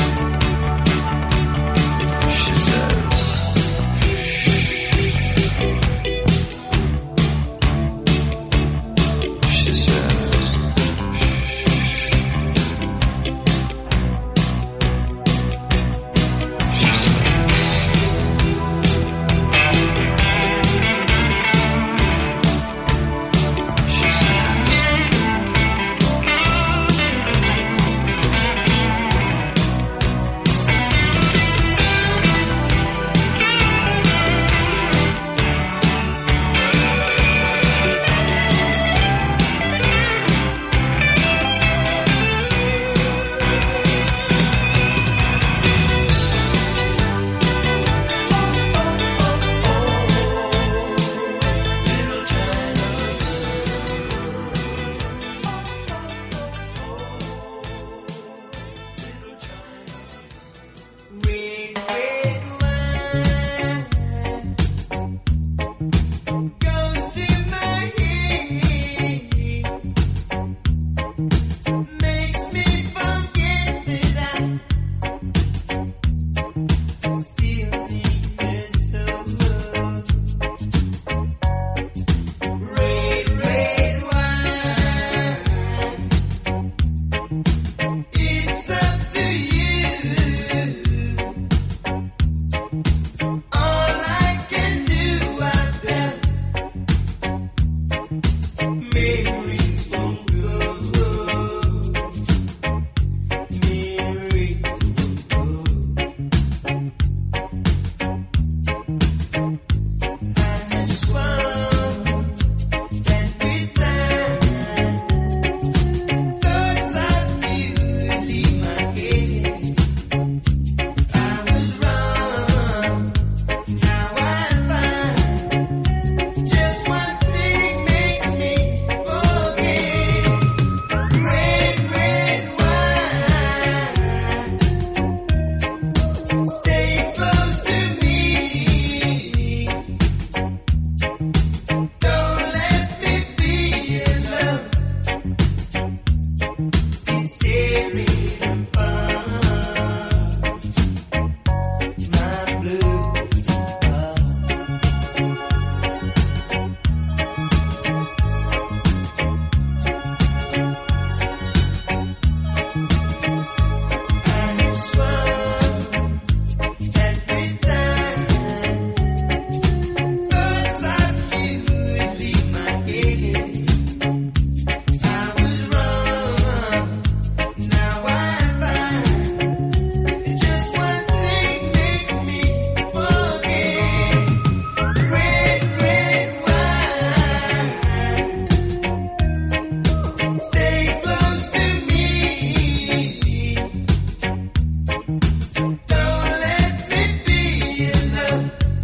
She said, she said, she said,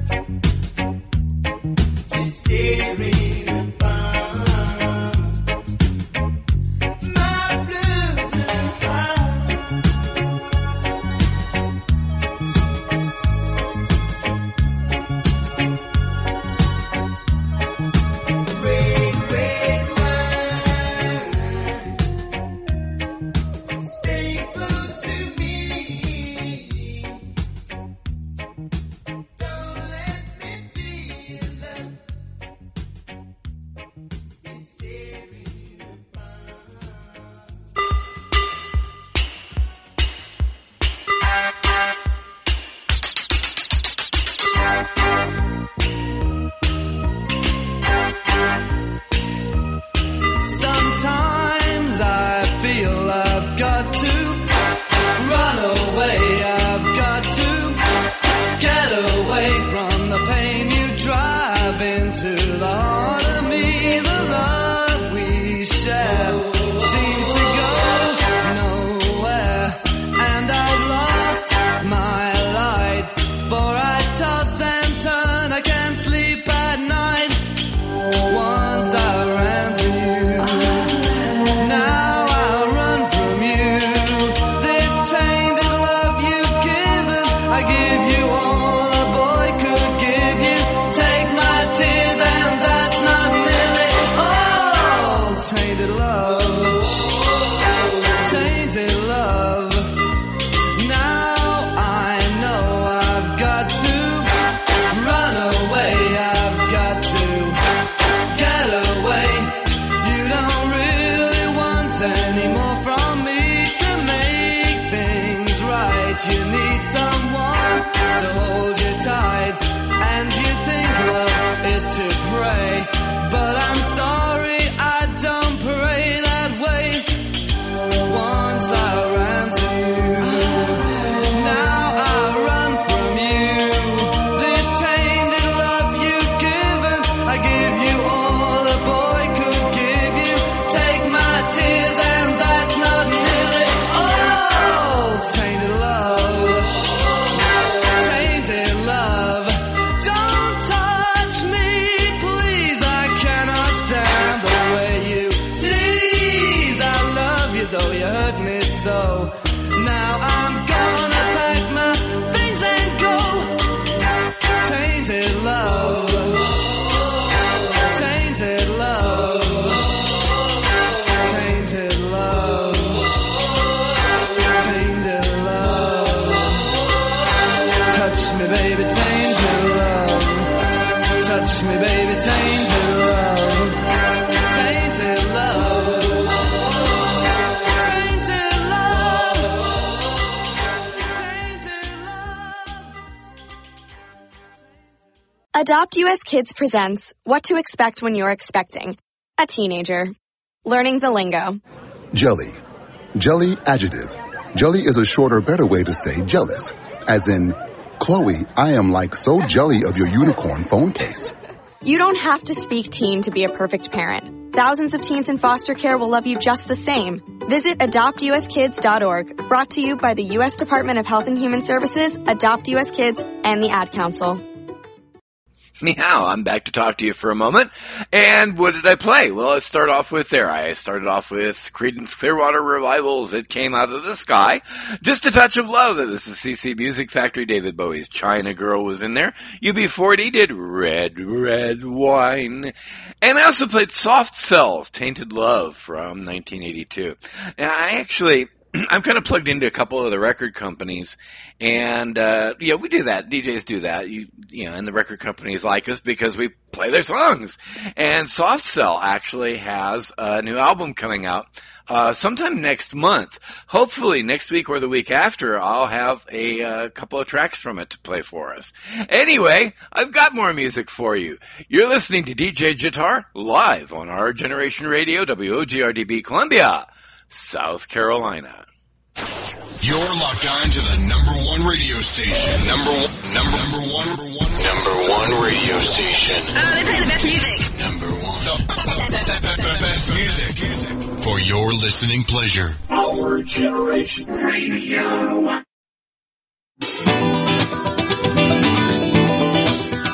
Adopt US Kids presents What to Expect When You're Expecting a Teenager. Learning the lingo. Jelly. Jelly adjective. Jelly is a shorter, better way to say jealous. As in, Chloe, I am like so jelly of your unicorn phone case. You don't have to speak teen to be a perfect parent. Thousands of teens in foster care will love you just the same. Visit adoptuskids.org, brought to you by the U.S. Department of Health and Human Services, Adopt US Kids, and the Ad Council. Meow, I'm back to talk to you for a moment. And what did I play? Well, I started off with Creedence Clearwater Revival's It Came Out of the Sky. Just a Touch of Love. This is CC Music Factory. David Bowie's China Girl was in there. UB40 did Red, Red Wine. And I also played Soft Cell's Tainted Love from 1982. Now, I'm kind of plugged into a couple of the record companies, and we do that. DJs do that, and the record companies like us because we play their songs. And Soft Cell actually has a new album coming out sometime next month. Hopefully next week or the week after, I'll have a couple of tracks from it to play for us. Anyway, I've got more music for you. You're listening to DJ Jitar live on Our Generation Radio, WOGRDB Columbia, South Carolina. You're locked on to the number one radio station. Number one radio station. They play the best music. Number one. The best music. For your listening pleasure. Our Generation Radio.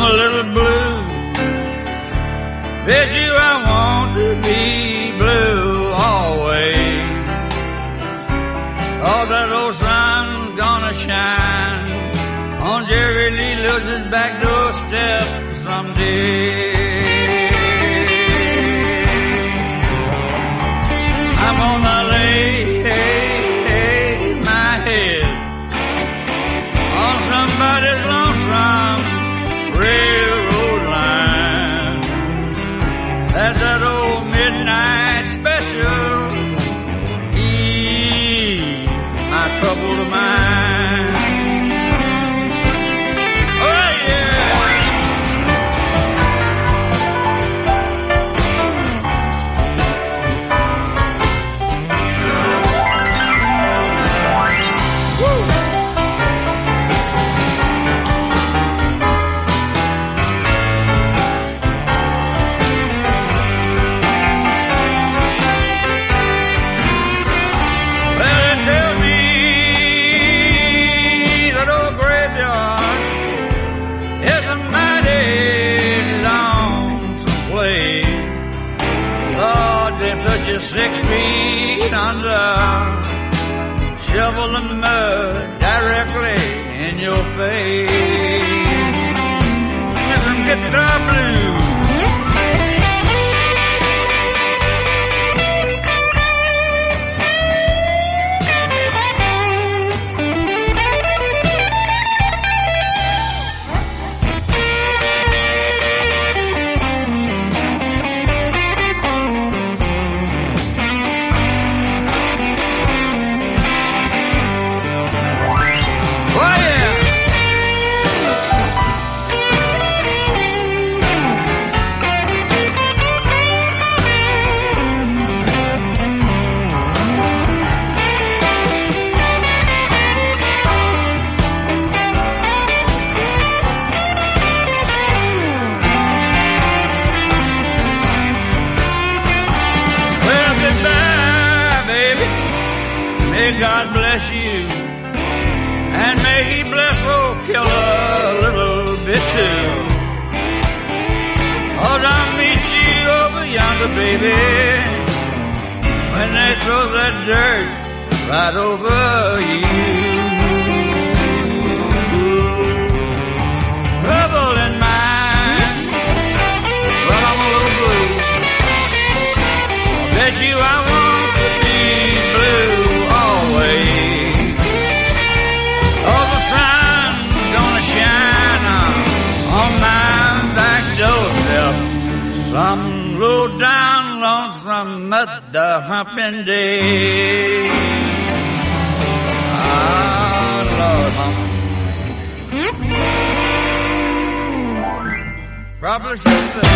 a little blue. Bet you I want to be blue always. Oh, that old sun's gonna shine on Jerry Lee Lewis's back doorstep someday. I'm gonna lay my head on somebody's lonesome railroad line. That's that old midnight special. Ease my troubled mind. Oh yeah. You're 6 feet under, shoveling mud directly in your face. With some guitar blues. God bless you, and may He bless old Killer a little bit too. Oh, I'll meet you over yonder, baby, when they throw that dirt right over you. Trouble in mind, but I'm a little blue. I bet you I want to be blue. Oh, the sun's gonna shine on my back doorstep some low down lonesome mother humping day. Ah, Lord, Mama. Probably should say.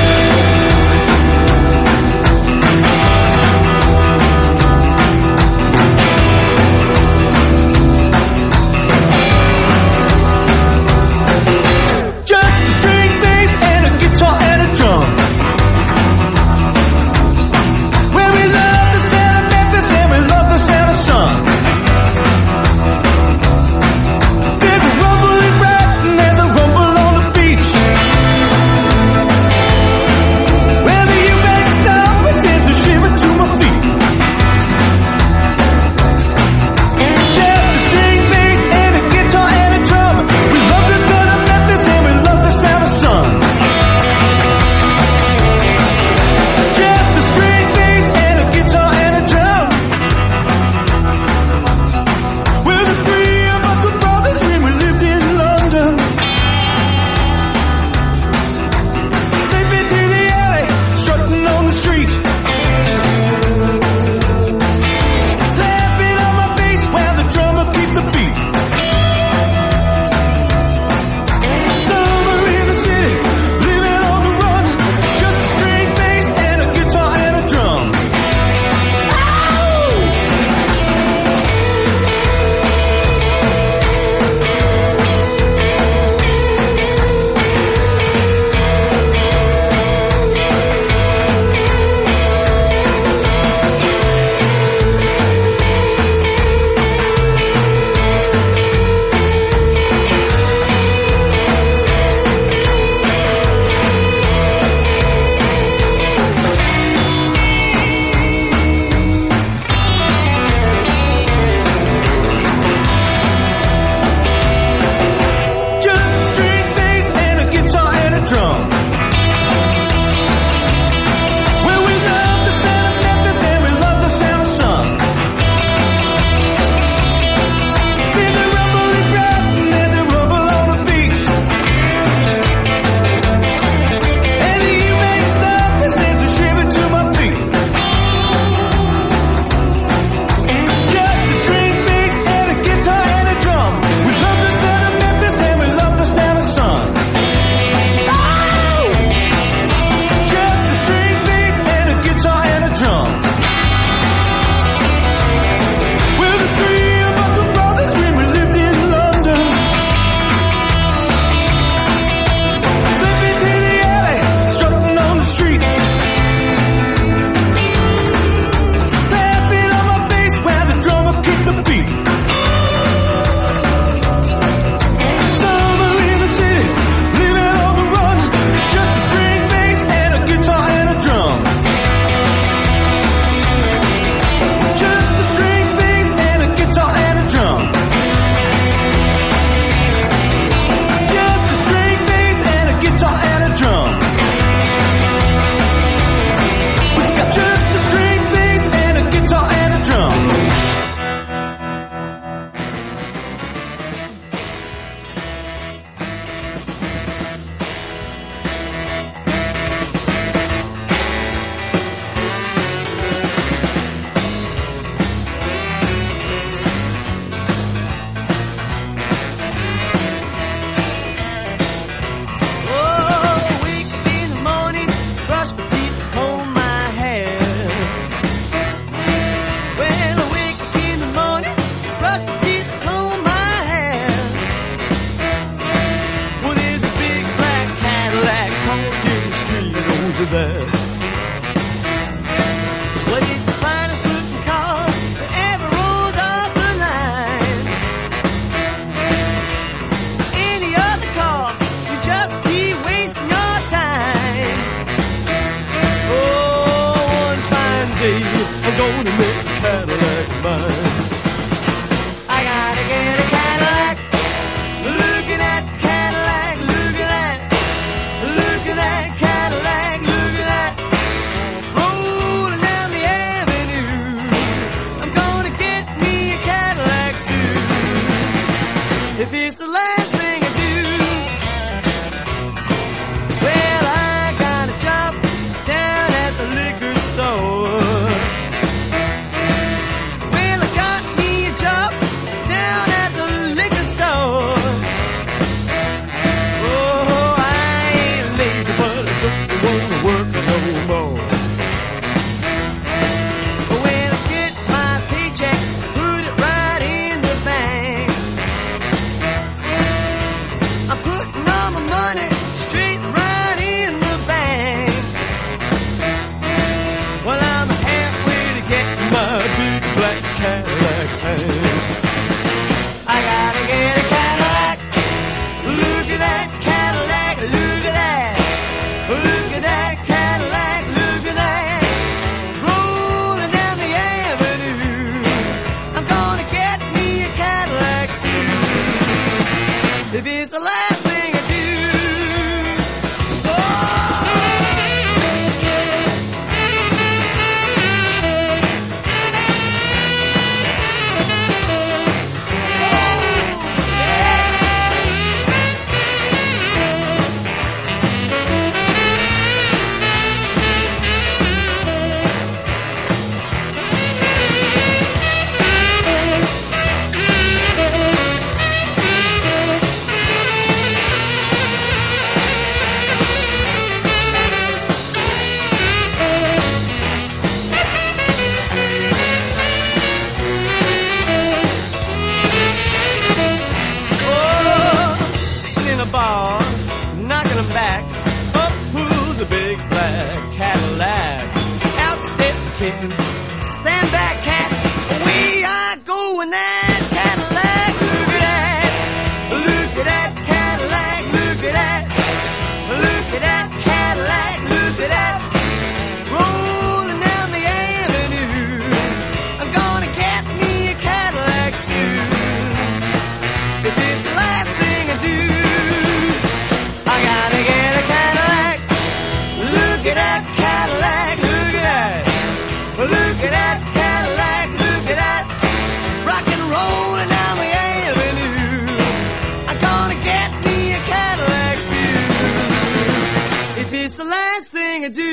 in. Stand back, cats. We are going that Cadillac. Look at that. Look at that Cadillac. Look at that. Look at that Cadillac. Look at that. Rolling down the avenue. I'm gonna get me a Cadillac too. If it's the last thing I do, I gotta get a Cadillac. Look at that Cadillac. Look at that. Look at that Cadillac. Look at that. Rock and rolling down the avenue. I'm gonna get me a Cadillac too. If it's the last thing I do.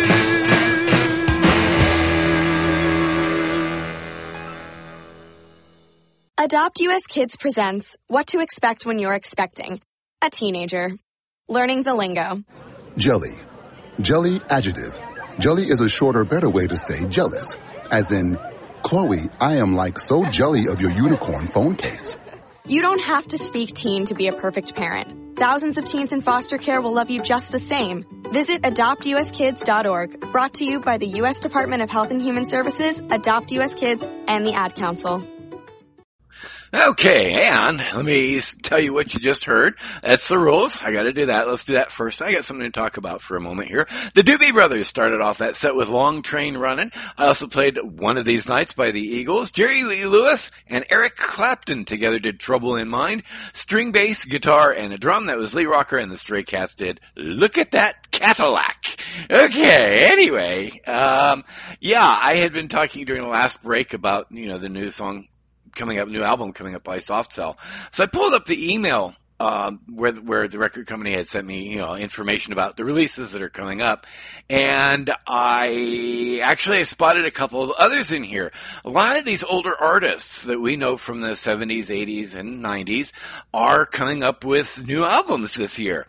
Adopt US Kids presents What to Expect When You're Expecting a Teenager. Learning the lingo. Jelly. Jelly adjective. Jelly is a shorter, better way to say jealous. As in, Chloe, I am like so jelly of your unicorn phone case. You don't have to speak teen to be a perfect parent. Thousands of teens in foster care will love you just the same. Visit adoptuskids.org, brought to you by the U.S. Department of Health and Human Services, Adopt US Kids, and the Ad Council. Okay, and let me tell you what you just heard. That's the rules. I gotta do that. Let's do that first. I got something to talk about for a moment here. The Doobie Brothers started off that set with Long Train Runnin'. I also played One of These Nights by the Eagles. Jerry Lee Lewis and Eric Clapton together did Trouble in Mind. String bass, guitar, and a drum. That was Lee Rocker, and the Stray Cats did Look at That Cadillac. Okay, anyway, I had been talking during the last break about, the new song coming up, new album coming up by Soft Cell. So I pulled up the email where the record company had sent me, information about the releases that are coming up. And I spotted a couple of others in here. A lot of these older artists that we know from the 70s, 80s, and 90s are coming up with new albums this year.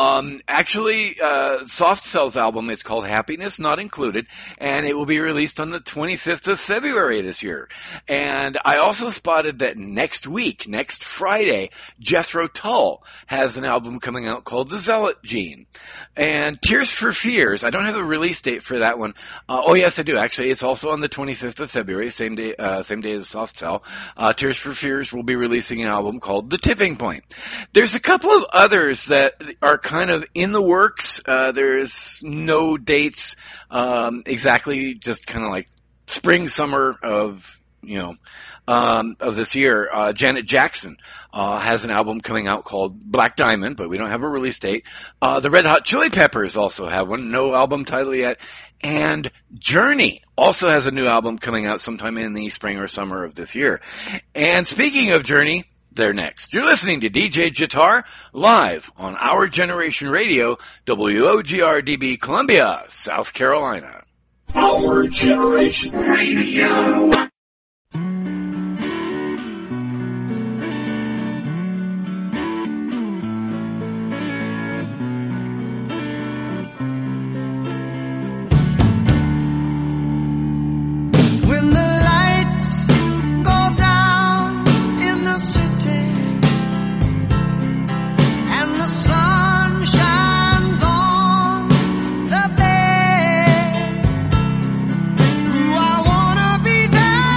Soft Cell's album is called Happiness Not Included, and it will be released on the 25th of February this year. And I also spotted that next Friday, Jethro Tull has an album coming out called The Zealot Gene. And Tears for Fears, I don't have a release date for that one. Oh yes, I do. Actually, it's also on the 25th of February, same day as Soft Cell. Tears for Fears will be releasing an album called The Tipping Point. There's a couple of others that are kind of in the works. There's no dates, exactly, just kind of like spring, summer of this year. Janet Jackson has an album coming out called Black Diamond, but we don't have a release date. The Red Hot Chili Peppers also have one, no album title yet. And Journey also has a new album coming out sometime in the spring or summer of this year. And speaking of Journey, they're next. You're listening to DJ Jatar live on Our Generation Radio, WOGR-DB Columbia, South Carolina. Our Generation Radio. I wanna be there.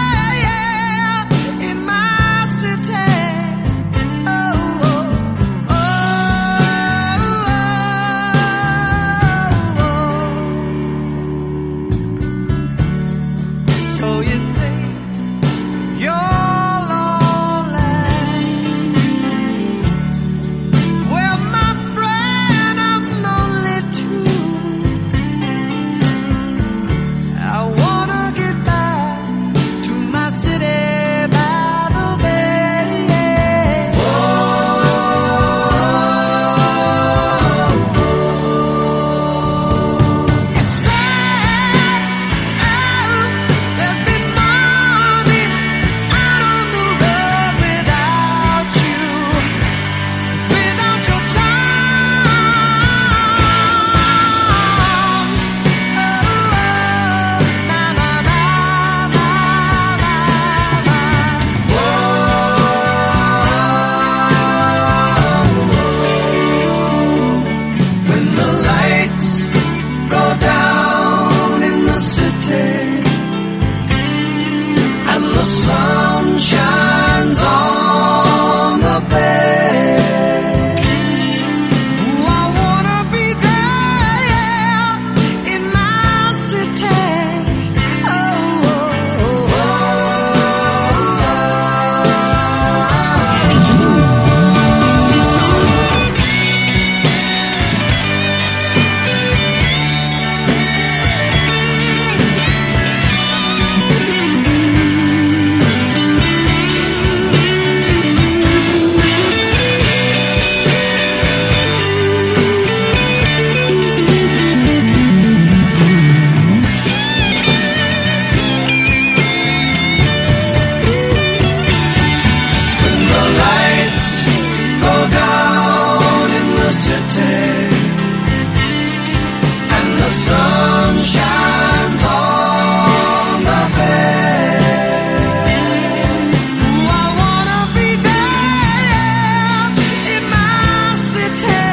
sun shines on the bed. Ooh, I wanna be there in my city.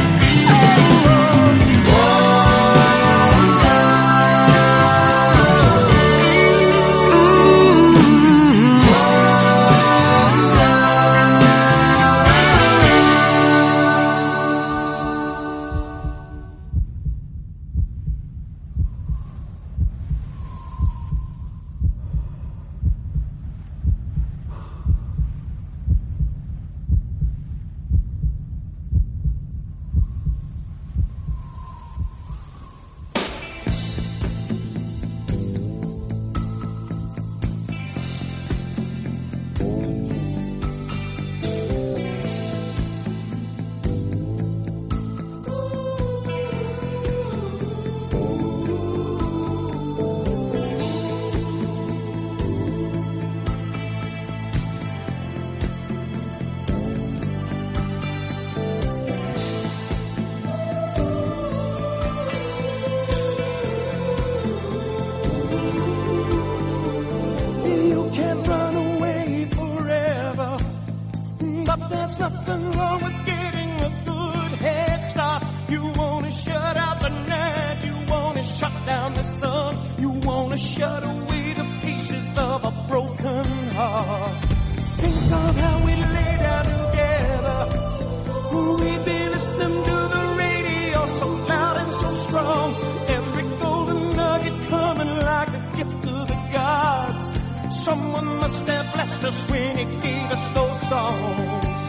You can't run away forever, but there's nothing wrong with getting a good head start. You wanna shut out the night, you wanna shut down the sun, you wanna shut away the pieces of a broken heart. Think of how we lay down together. We'd be listening to the radio so loud and so strong. Every golden nugget coming like a gift to the gods. Someone must have blessed us when he gave us those songs.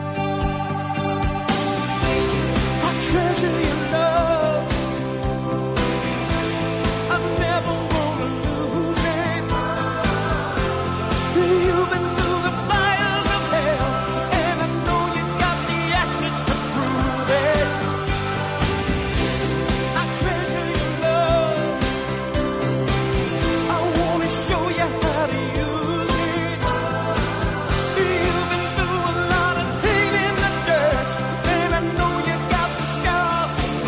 I treasure your love. I never wanna lose it. You've been through the fires of hell, and I know you got the ashes to prove it. I treasure your love. I wanna show you how to use it. You've been through a lot of pain in the dirt, and I know you got the scars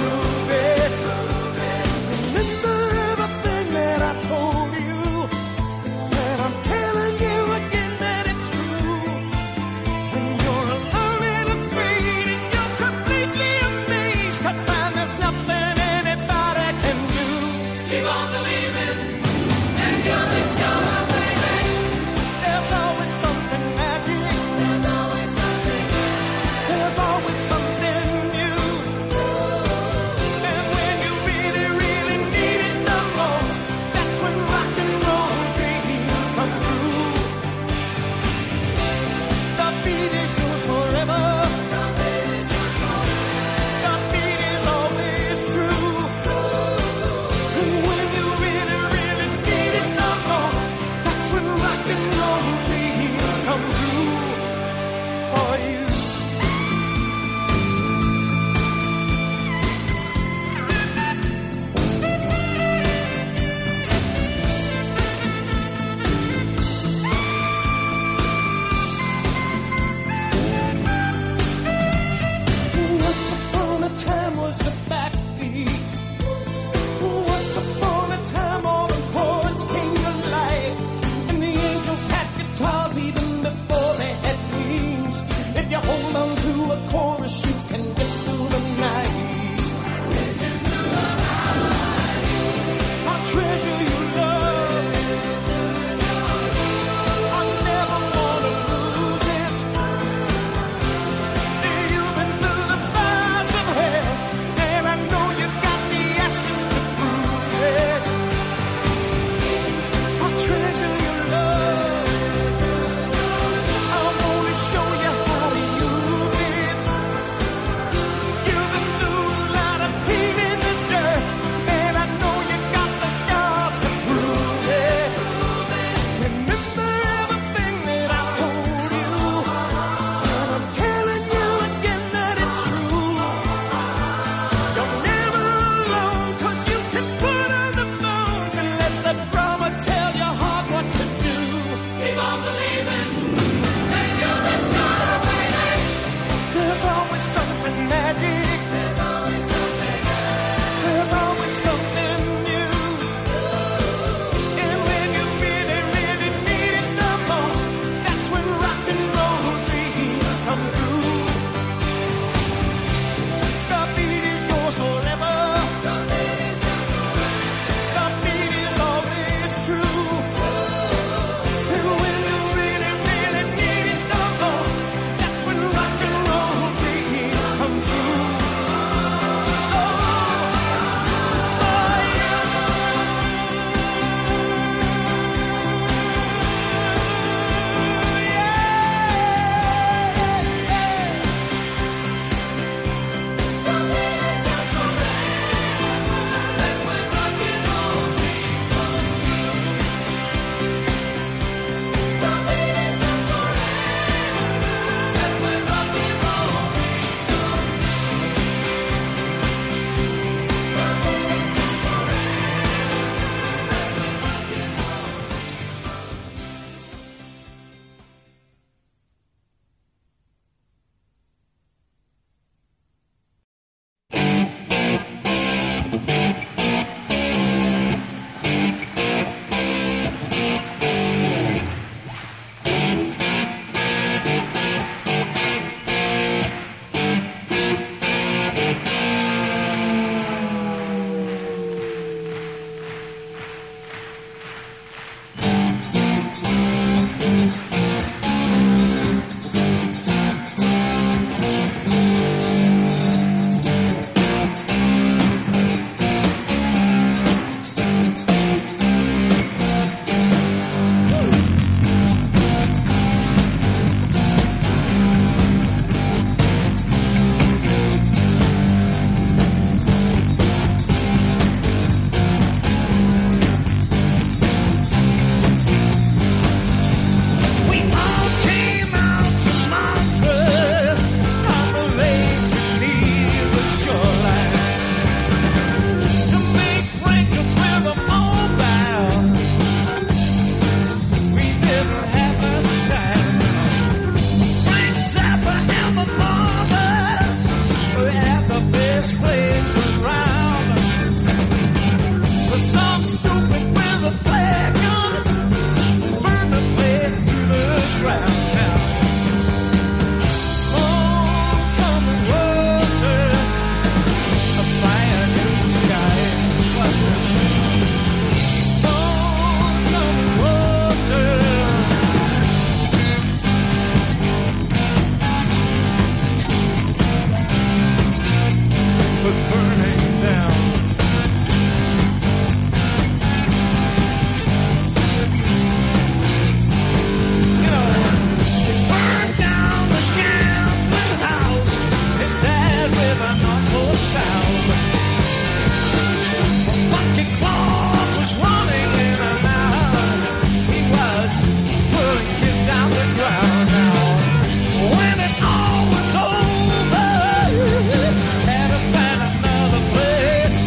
burning down. You know, they burned down the gambling house. It died with an awful sound. A bucket clock was running in and out. He was pulling kids down the ground now. When it all was over, had to find another place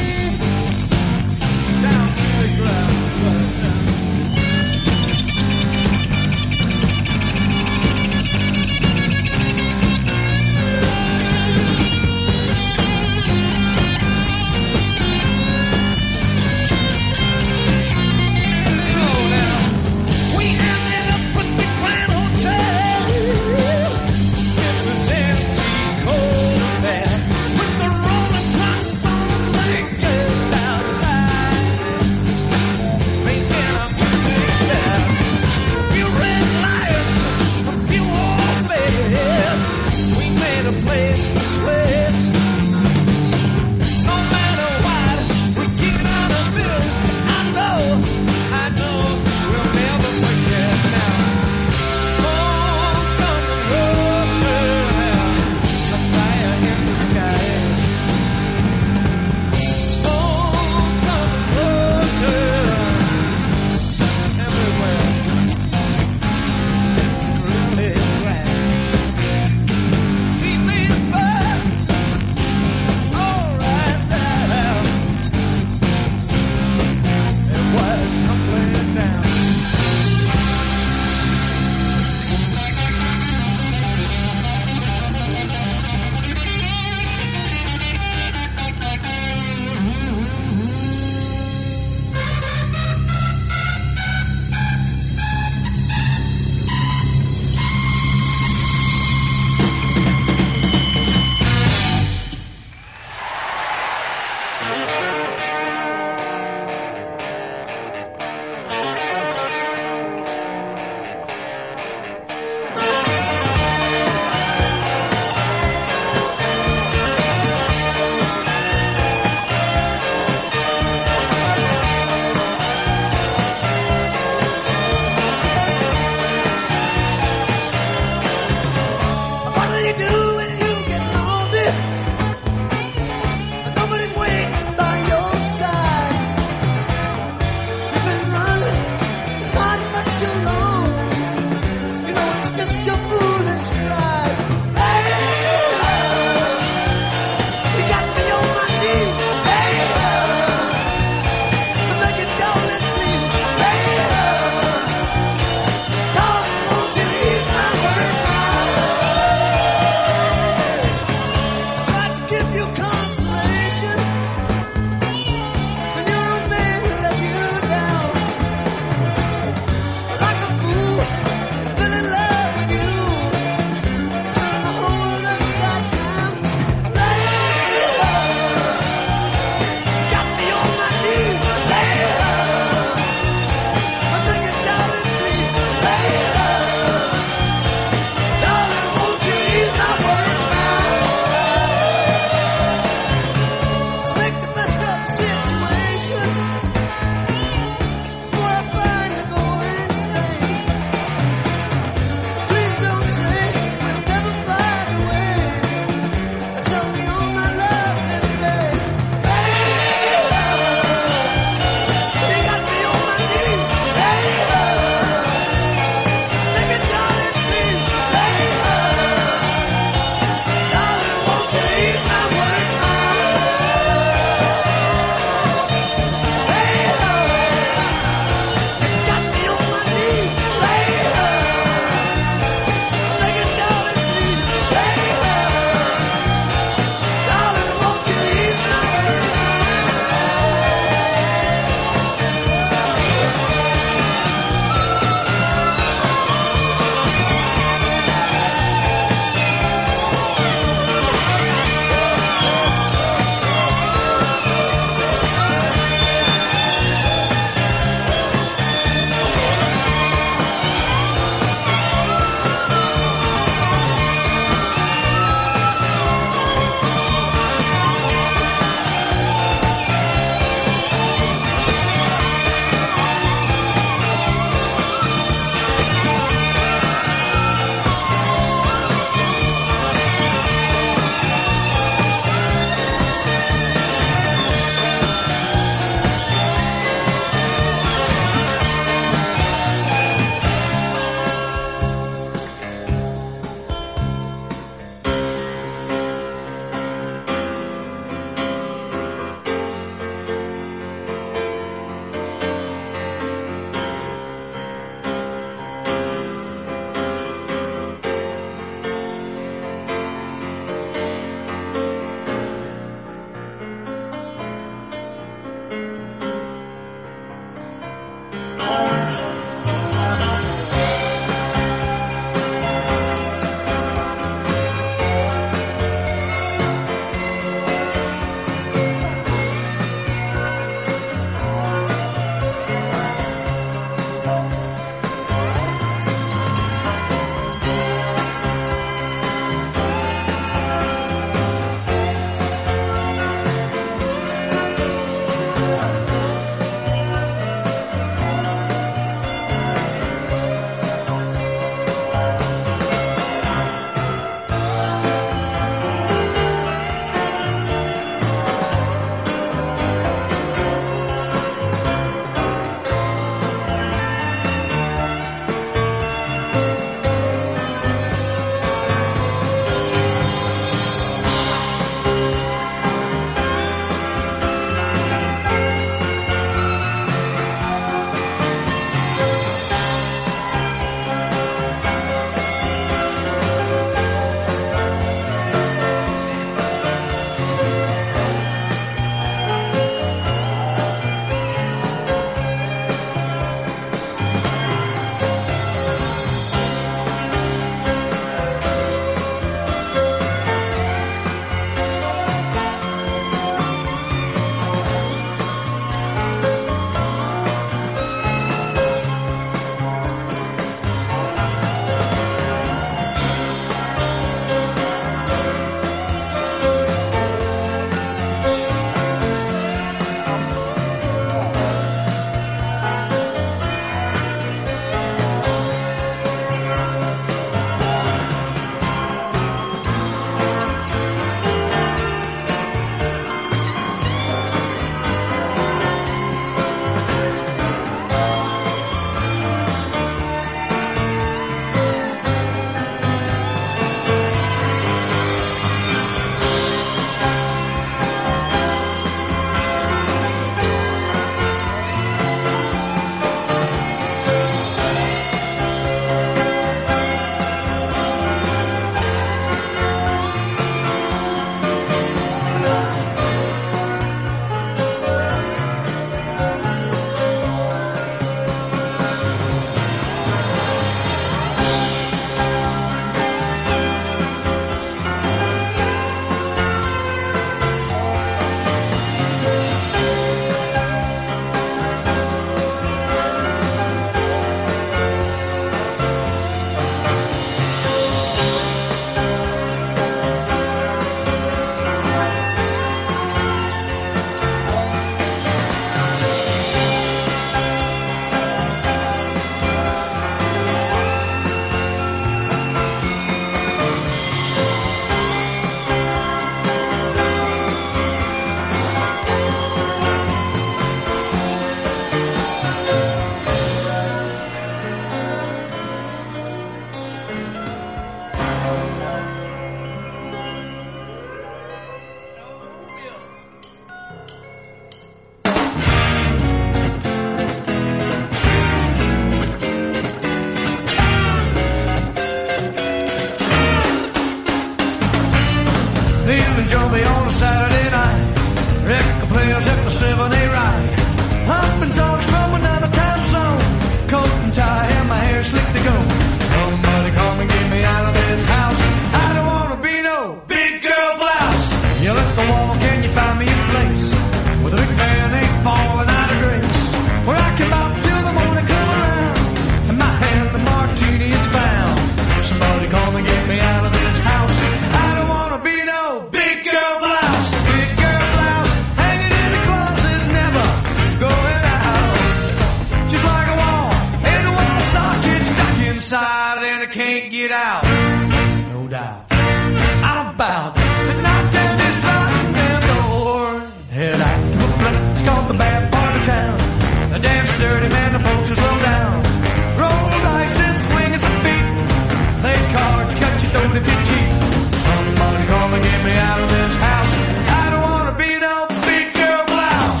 jumpy on a Saturday night. Record players at the 7-8 ride. Humping songs from another time zone. Coat and tie and my hair slick to go. Somebody come and get me out of this house. I don't wanna be no big girl blouse. You left the wall, can you find me a place where the big man ain't falling out of grace? Where I can bop till the morning come around and my hand the martini is found. Somebody come and get me out of this house. I don't wanna be no big girl blouse. Big girl blouse hanging in the closet, never going out. Just like a wall, and the wall socket stuck inside and I can't get out. No doubt. I'm about to knock down this rotten damn door. Head out to a place, it's called the bad part of town. The damn sturdy man, the folks is low down. Roll dice and swing at some feet. Play cards, cut your throat if you cheat. Somebody come and get me out of this house. I don't wanna be no big girl blouse.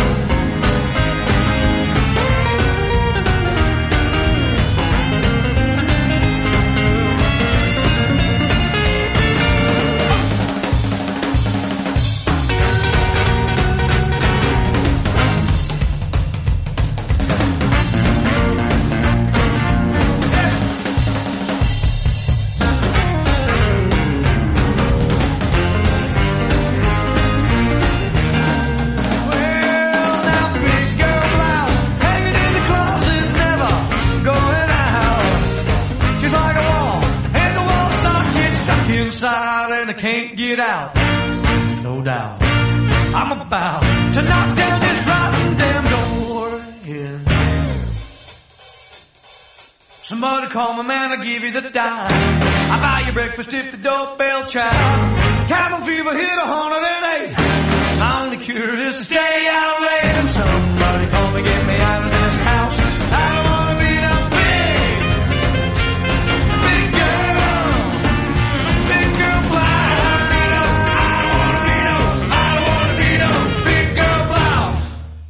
Inside and I can't get out. No doubt. I'm about to knock down this rotten damn door. Yeah. Somebody call my man, I'll give you the dime. I buy you breakfast if the doorbell chimes. Cabin fever hit 108. My only cure is to stay out late. And somebody call me, get me out of this house. I don't wanna be no big girl. Big girl blouse. I don't wanna be no big girl blouse.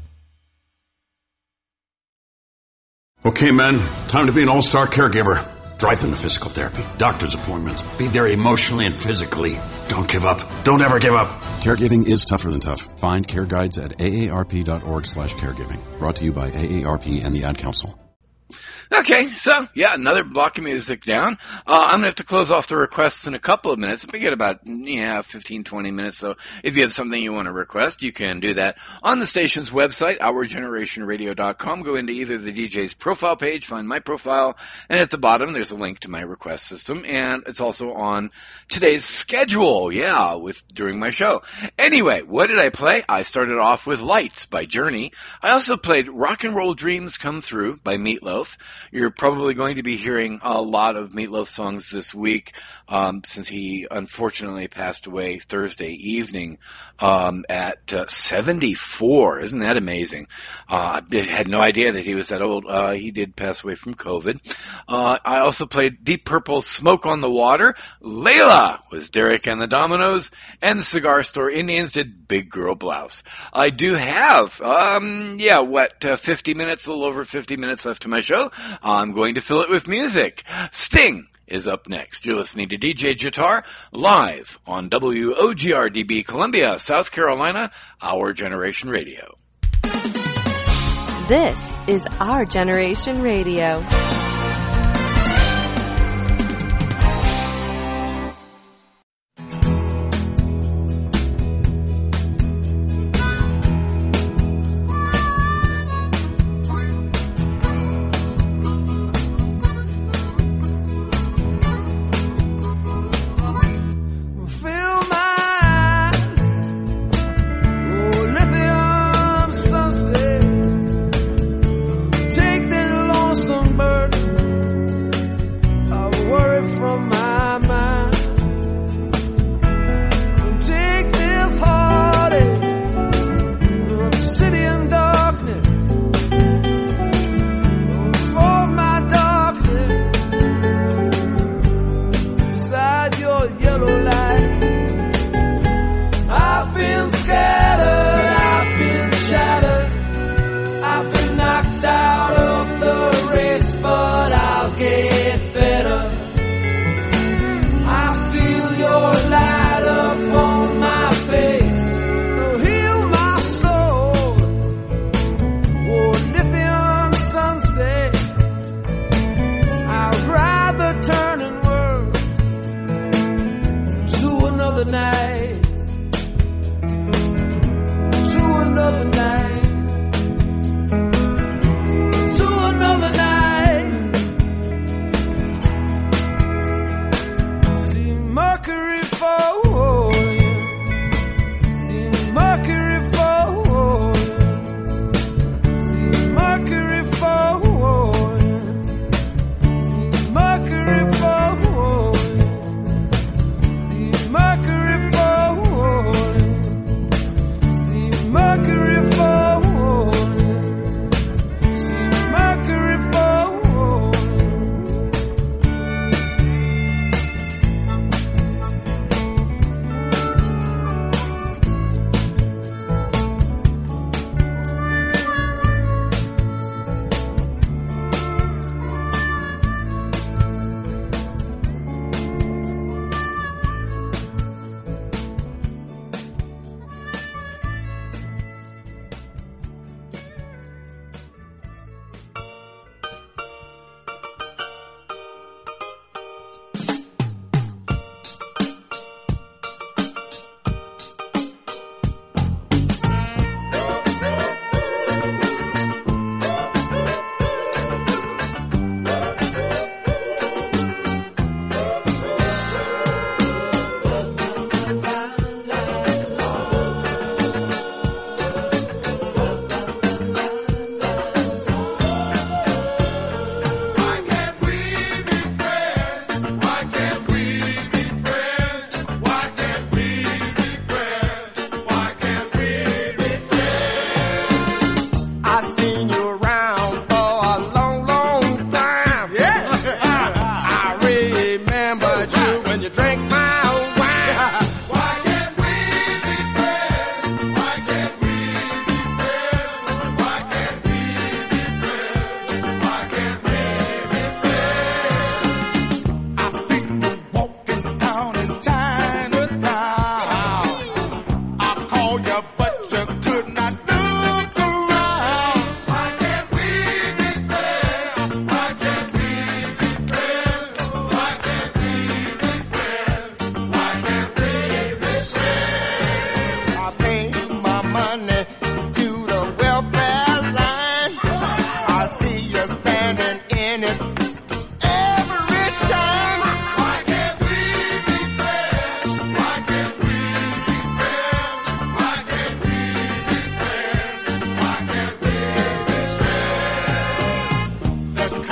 Okay, men, time to be an all-star caregiver. Drive them to physical therapy, doctor's appointments. Be there emotionally and physically. Don't give up. Don't ever give up. Caregiving is tougher than tough. Find care guides at aarp.org/caregiving. Brought to you by AARP and the Ad Council. Okay, so, yeah, another block of music down. I'm going to have to close off the requests in a couple of minutes. We get about, 15, 20 minutes. So if you have something you want to request, you can do that on the station's website, OurGenerationRadio.com. Go into either the DJ's profile page, find my profile, and at the bottom there's a link to my request system. And it's also on today's schedule, during my show. Anyway, what did I play? I started off with Lights by Journey. I also played Rock and Roll Dreams Come Through by Meatloaf. You're probably going to be hearing a lot of Meatloaf songs this week, since he unfortunately passed away Thursday evening, at 74. Isn't that amazing? I had no idea that he was that old. He did pass away from COVID. I also played Deep Purple's Smoke on the Water. Layla was Derek and the Dominoes, and the Cigar Store Indians did Big Girl Blouse. I do have, 50 minutes, a little over 50 minutes left to my show. I'm going to fill it with music. Sting is up next. You're listening to DJ Jatar live on WOGRDB Columbia, South Carolina, Our Generation Radio. This is Our Generation Radio. Bird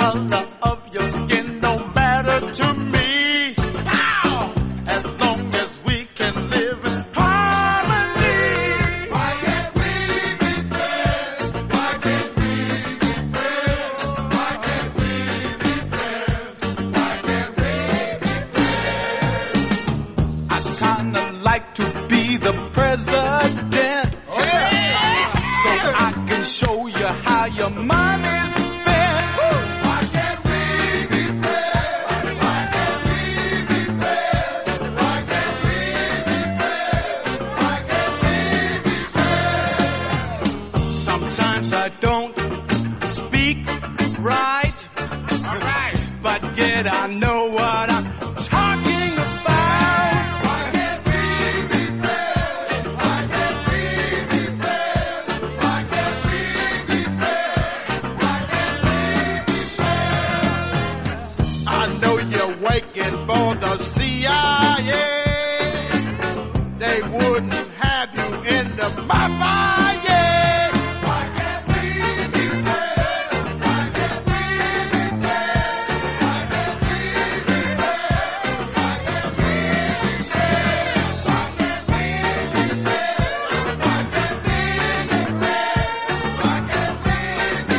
color of your skin don't matter to me. As long as we can live in harmony. Why can't we be friends? Why can't we be friends? Why can't we be friends? Why can't we be friends? I kinda like to be the president. So I can show you how your money's spent. Why can't we be friends? Why can't we be friends? Why can't we be friends? Why can't we be friends? Sometimes I don't speak right. But yet I know what I'm talking about. Why can't we be friends? Why can't we be friends? Why can't we be friends? Why can't we be friends? I know you're waiting for the CIA. They wouldn't have you in the mafia. Why can't we be friends? Why can't we be friends? Why can't we be friends? Why can't we be friends? Why can't we be friends? Why can't we be friends? Why can't we be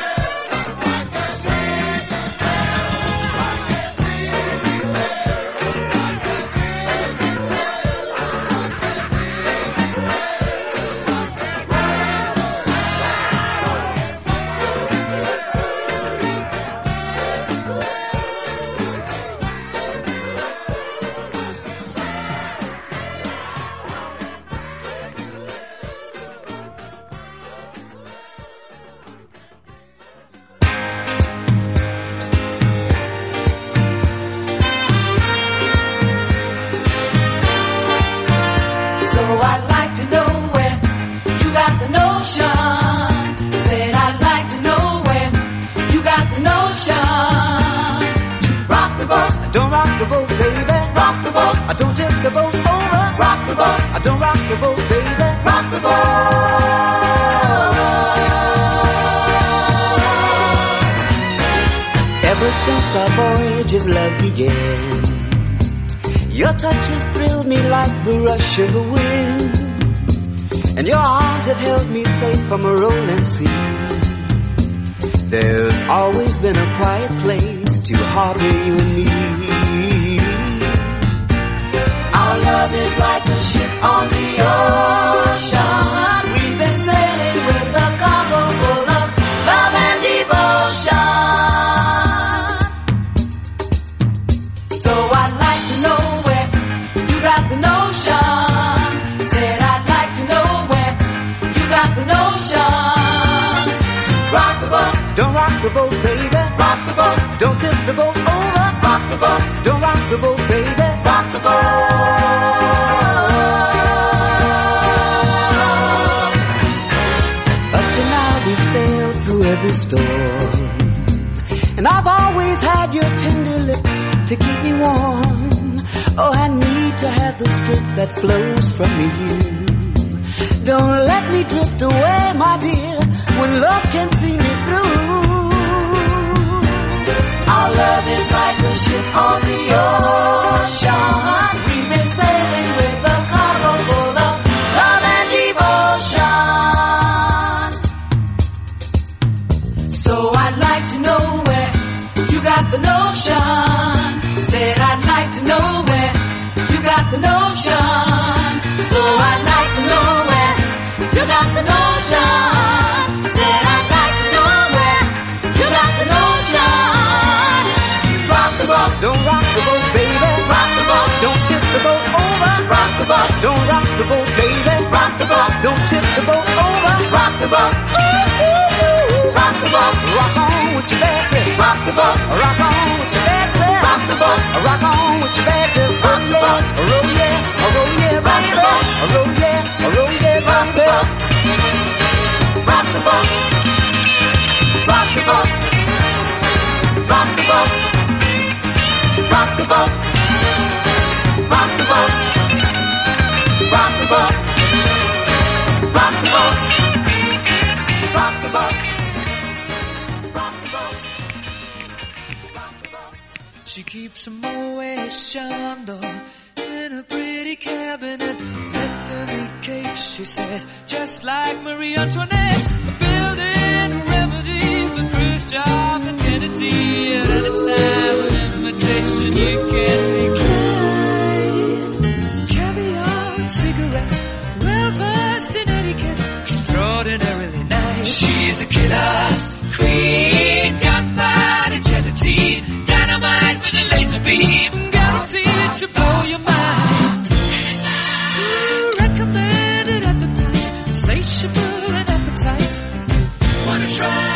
So I'd like to know where you got the notion. Said I'd like to know where you got the notion. To rock the boat, don't rock the boat, baby. Rock the boat, I don't tip the boat over. Rock the boat, I don't rock the boat, baby. Rock the boat. Ever since our voyage of love began, your touch has thrilled me like the rush of the wind, and your arms have held me safe from a rolling sea. There's always been a quiet place to harbor you and me. Our love is like a ship on the ocean. We've been sailing with a cargo full of love and devotion. So I'd like to know where you got the notion. Said I'd like to know where you got the notion. To rock the boat, Don't rock the boat, baby. rock the boat, Don't tip the boat over. rock the boat, Don't rock the boat, baby. rock the boat. Up to now we sailed through every storm, and I've always had your tender lips to keep me warm. Oh, I need to have the strength that flows from you. Don't let me drift away, my dear, when love can see me through. Our love is like a ship on the ocean. We've been sailing with a cargo full of love and devotion. So I'd like to know where you got the notion. Said I'd like to know where you got the notion. So I'd like to know where you got the notion. Said I'd like to know where you got the notion. Rock the boat, Don't rock the boat, baby. rock the boat, Don't tip the boat over. rock the boat, Don't rock the boat, baby. rock the boat, Don't tip the boat over. rock the boat, rock the boat, Rock on with your bad tip. rock the boat, Rock on with your bad tip. rock the boat, Rock on with your bad tip. rock the boat, Roll yeah, roll yeah, rock the boat, roll yeah, roll yeah, rock the boat, rock the boat, rock the boat, rock the boat, rock the boat, rock the boat, rock the boat, rock the boat, rock the boat, rock the boat. She keeps a Moet Chandon in a pretty cabinet. Bethany cake, she says, just like Marie Antoinette. A building remedy for Khrushchev and Kennedy. At any time, an invitation you can't decline. Caviar and cigarettes, well versed in etiquette, extraordinarily nice. She's a killer queen, gunpowder gelatine, dynamite with a laser beam, guaranteed to blow your mind. Recommended at the price, insatiable and appetite. Wanna try?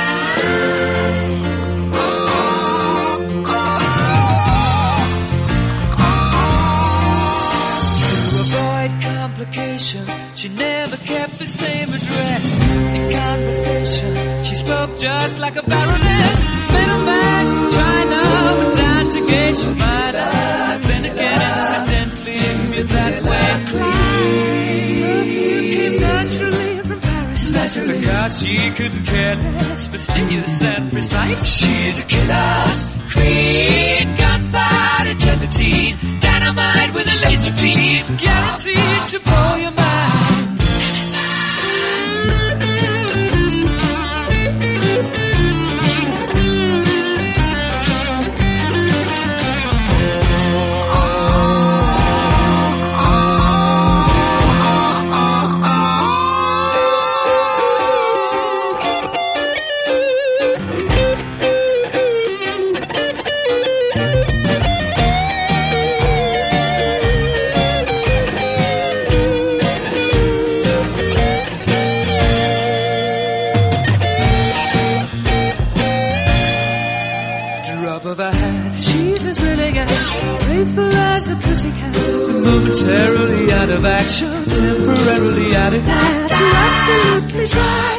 To avoid complications, she never kept the same address. In conversation, she spoke just like a baroness. Middleman from China, but down to gauge she might have been again incidentally with that way. Perfume came naturally from Paris, because she couldn't care less, fastidious and precise. She's a killer queen, gunpowder gelatine, dynamite with a laser beam, guaranteed to blow your mind. Momentarily out of action, temporarily out of gas, you're absolutely dry.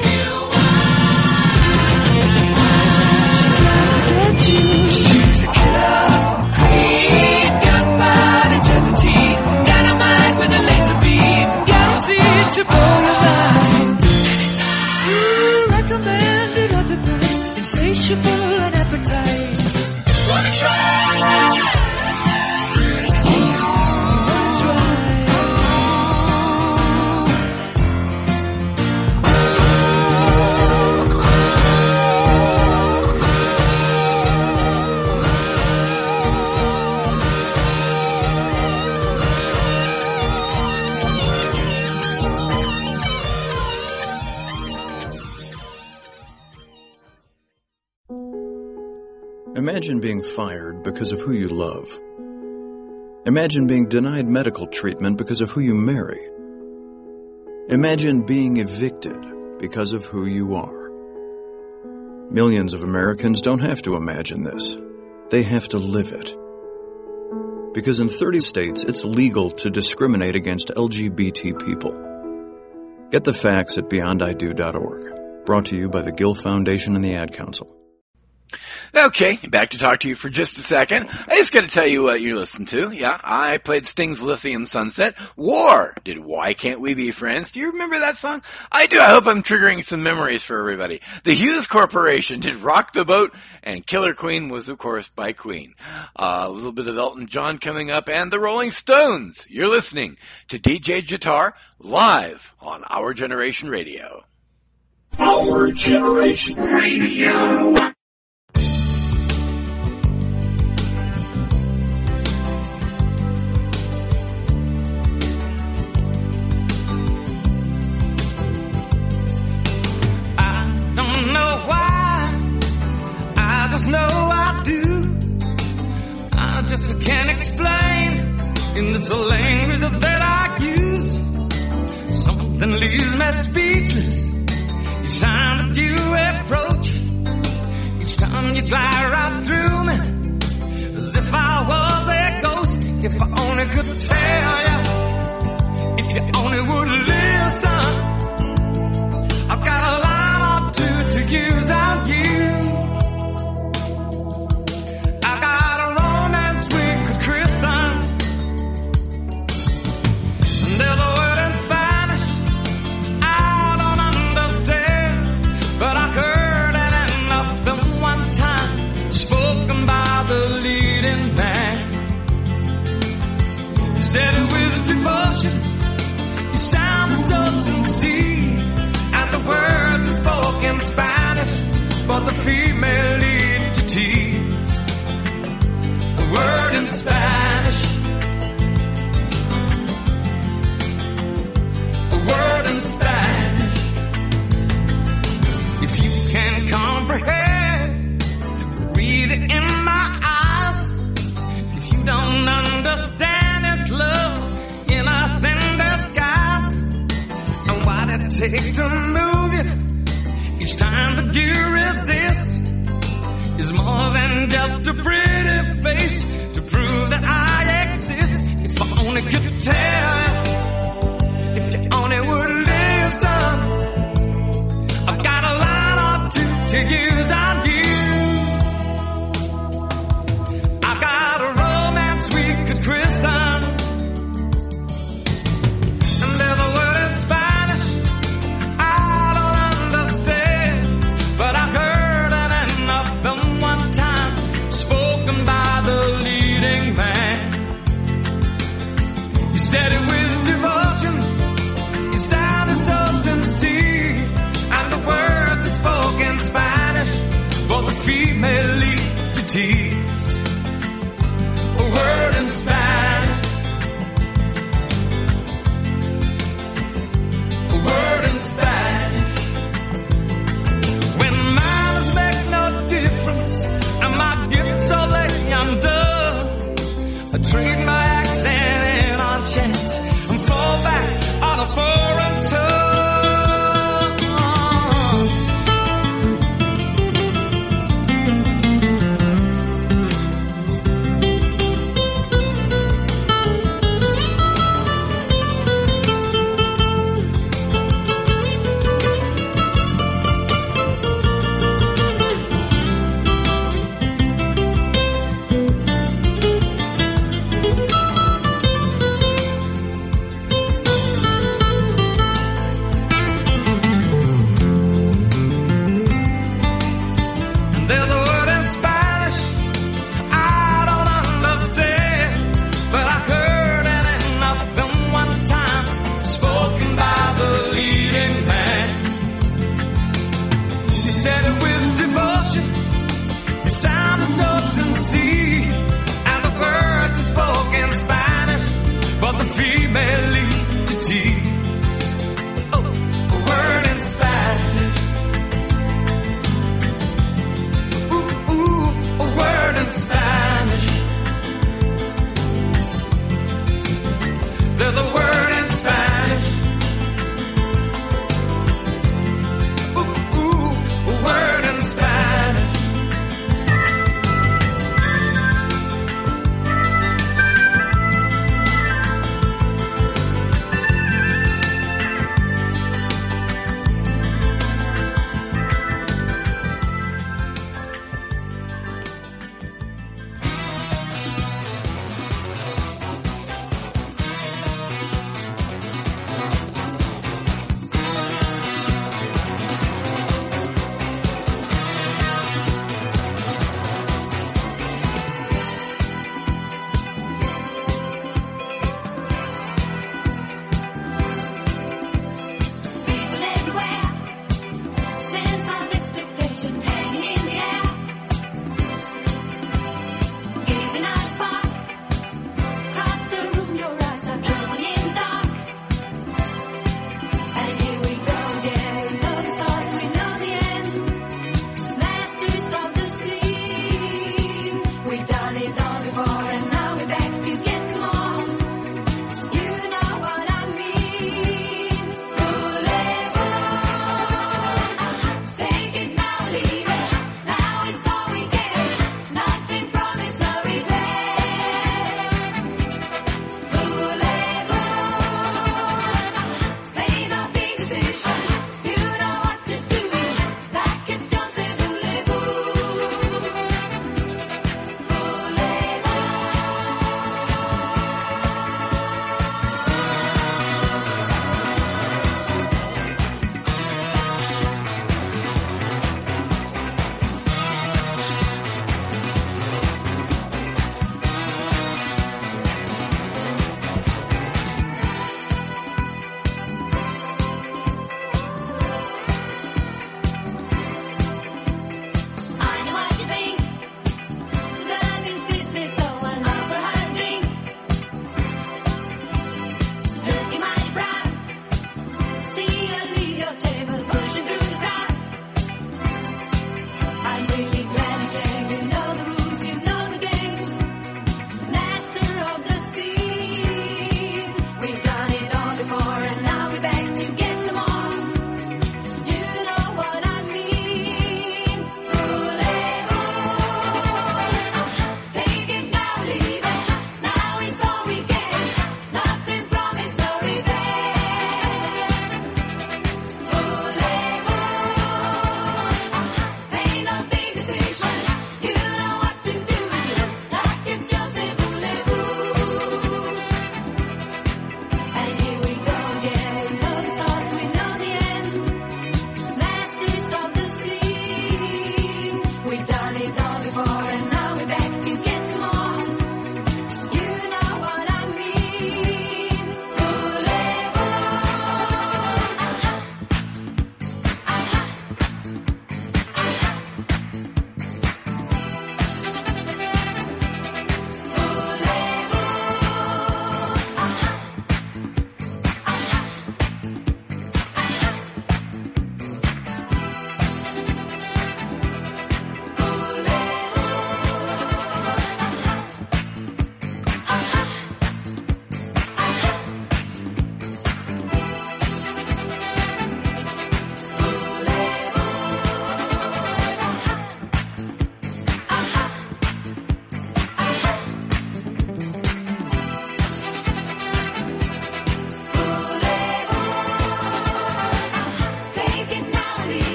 She's out to get you. She's a killer queen, gunpowder gelatine, dynamite with a laser beam, guaranteed to blow your mind. Recommended at the price, insatiable and appetite. Wanna try? Imagine being fired because of who you love. Imagine being denied medical treatment because of who you marry. Imagine being evicted because of who you are. Millions of Americans don't have to imagine this. They have to live it. Because in 30 states, it's legal to discriminate against LGBT people. Get the facts at beyondido.org. Brought to you by the Gill Foundation and the Ad Council. Okay, back to talk to you for just a second. I just got to tell you what you listened to. Yeah, I played Sting's Lithium Sunset. War did Why Can't We Be Friends? Do you remember that song? I do. I hope I'm triggering some memories for everybody. The Hughes Corporation did Rock the Boat, and Killer Queen was, of course, by Queen. A little bit of Elton John coming up, and the Rolling Stones. You're listening to DJ Jatar live on Our Generation Radio. Our Generation Radio. Just can't explain in this language that I use. Something leaves me speechless each time that you approach. Each time you glide right through me as if I was a ghost. If I only could tell you, if you only would listen. I've got a line or two to use on you. Spoken by the leader. with devotion. You sound so sincere, and the words are spoken Spanish, but the female lead to tears. A word in Spanish. A word in Spanish. If you can comprehend, read it in my eyes. If you don't understand, it's love in a thin disguise. And what it takes to move you each time that you resist is more than just a pretty face to prove that I exist. If I only could tell you, if you only would listen, I've got a line or two to use on you. I've got a romance we could christen, and there's a word in Spanish I don't understand, but I heard it in a film one time, spoken by the leading man. He said it with devotion, he sounded so sincere, and the words he spoke in Spanish, but the female lead to tears. A word in Spanish. A word in Spanish. When manners make no difference, and my gifts are lay undone, I trade my accent in on chance and fall back on a foreign tongue. There's a word in Spanish I don't understand, but I heard it in a film one time, spoken by the leading man. He said it with devotion, he sounded so sincere, and the words are spoken Spanish, but the female lead to tears. Oh, a word in Spanish. A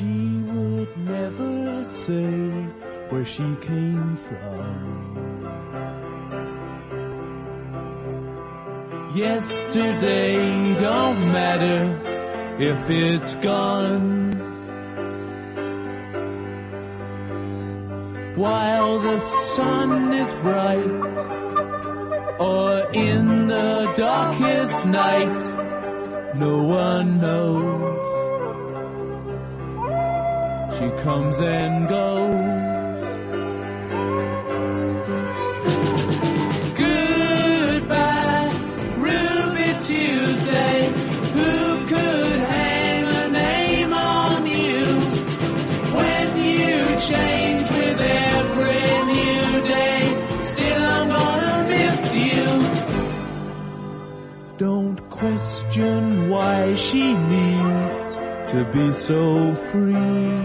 she would never say where she came from. Yesterday don't matter if it's gone. While the sun is bright, or in the darkest night, no one knows. She comes and goes. Goodbye, Ruby Tuesday. Who could hang a name on you when you change with every new day? Still, I'm gonna miss you. Don't question why she needs to be so free.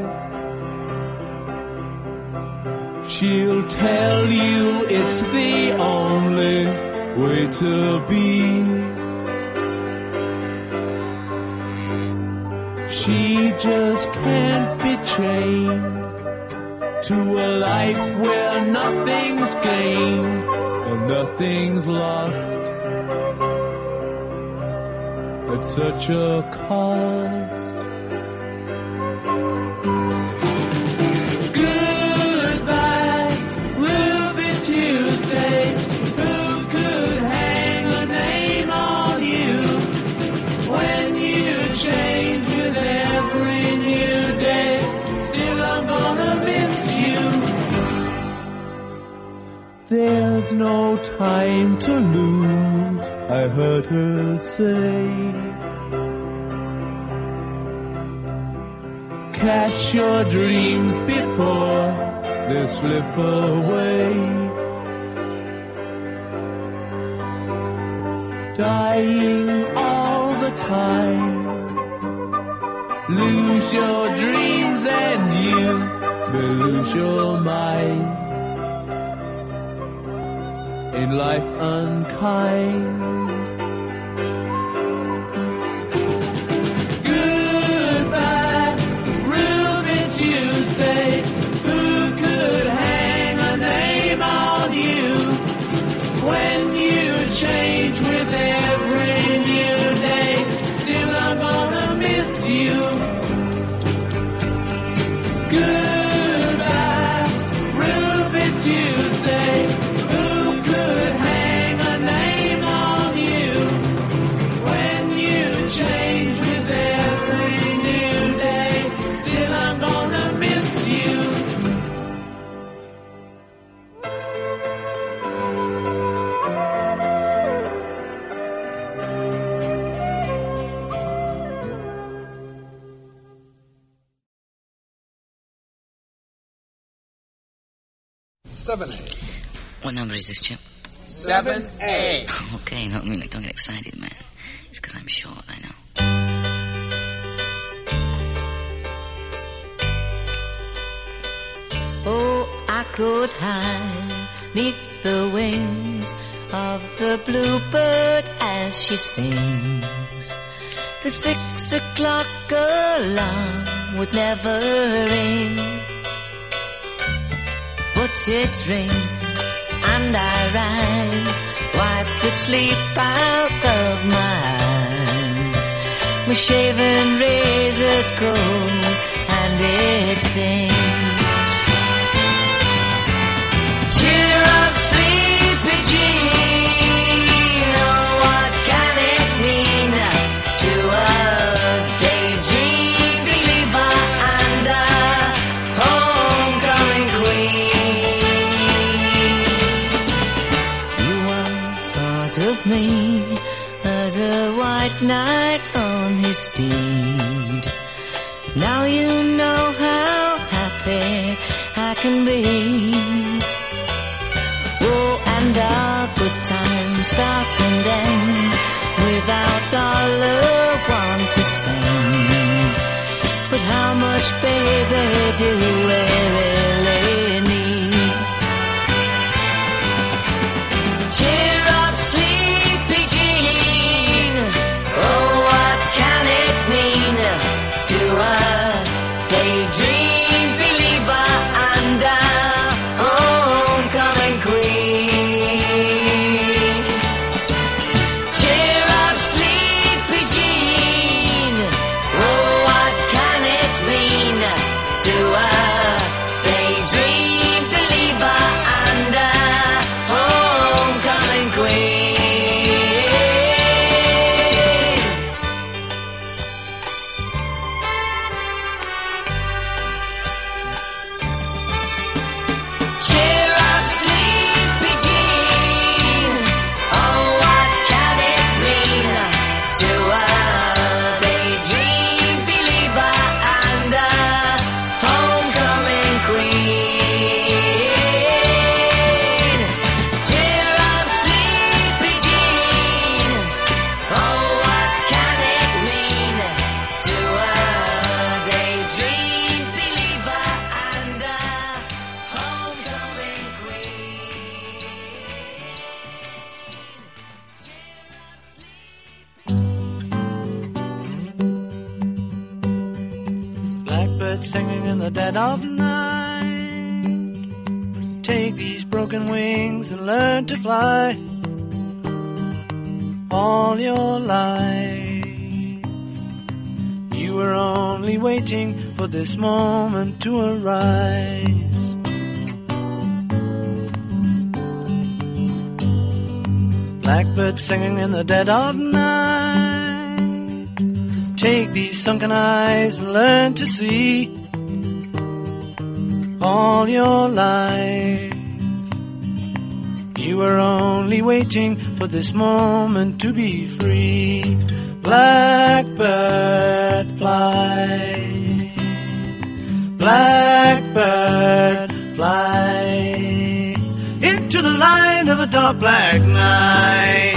She'll tell you it's the only way to be. She just can't be chained to a life where nothing's gained and nothing's lost at such a cost. Tuesday, who could hang a name on you when you change with every new day? Still, I'm gonna miss you. There's no time to lose, I heard her say. Catch your dreams before they slip away. Dying all the time. Lose your dreams and you may lose your mind. Ain't life unkind? Goodbye, Ruby Tuesday. Who could hang a name on you when you change with every new day? Still, I'm gonna miss you. Goodbye, Ruby Tuesday. Who could hang a name on you when you change with every new day? Still, I'm gonna miss you. What number is this, Chip? 7A. Okay, no, I mean, don't get excited, man. It's because I'm short, I know. Oh, I could hide neath the wings of the bluebird as she sings. The 6 o'clock alarm would never ring, but it rings and I rise, wipe the sleep out of my eyes. My shaven razor's cold and it stings. Cheer up, sleepy Jean. Oh, what can it mean to a daydream believer and a homecoming queen? You once thought of me as a white knight on his steed. Now you know how happy I can be. Oh, and our good time starts and ends without $1 to spend. But how much, baby, do we really need? Cheer up, sleepy Jean. Oh, what can it mean to a to a daydream believer and a homecoming queen. Cheer up, sleepy Jean. Oh, what can it mean to a daydream believer and a homecoming queen? Cheer up, sleepy Jean. Oh, what can it mean to a daydream believer and a homecoming Blackbird singing in the dead of night. Take these broken wings and learn to fly. All your life, you were only waiting for this moment to arise. Blackbird singing in the dead of night. Take these sunken eyes and learn to see. All your life, you were only waiting for this moment to be free. Blackbird fly, blackbird fly into the light of a dark black night.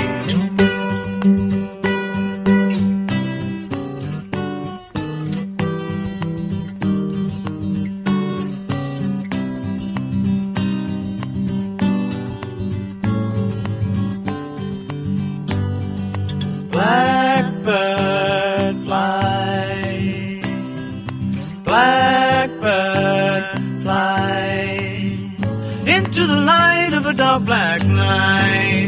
Blackbird fly, blackbird fly into the light of a dark black night.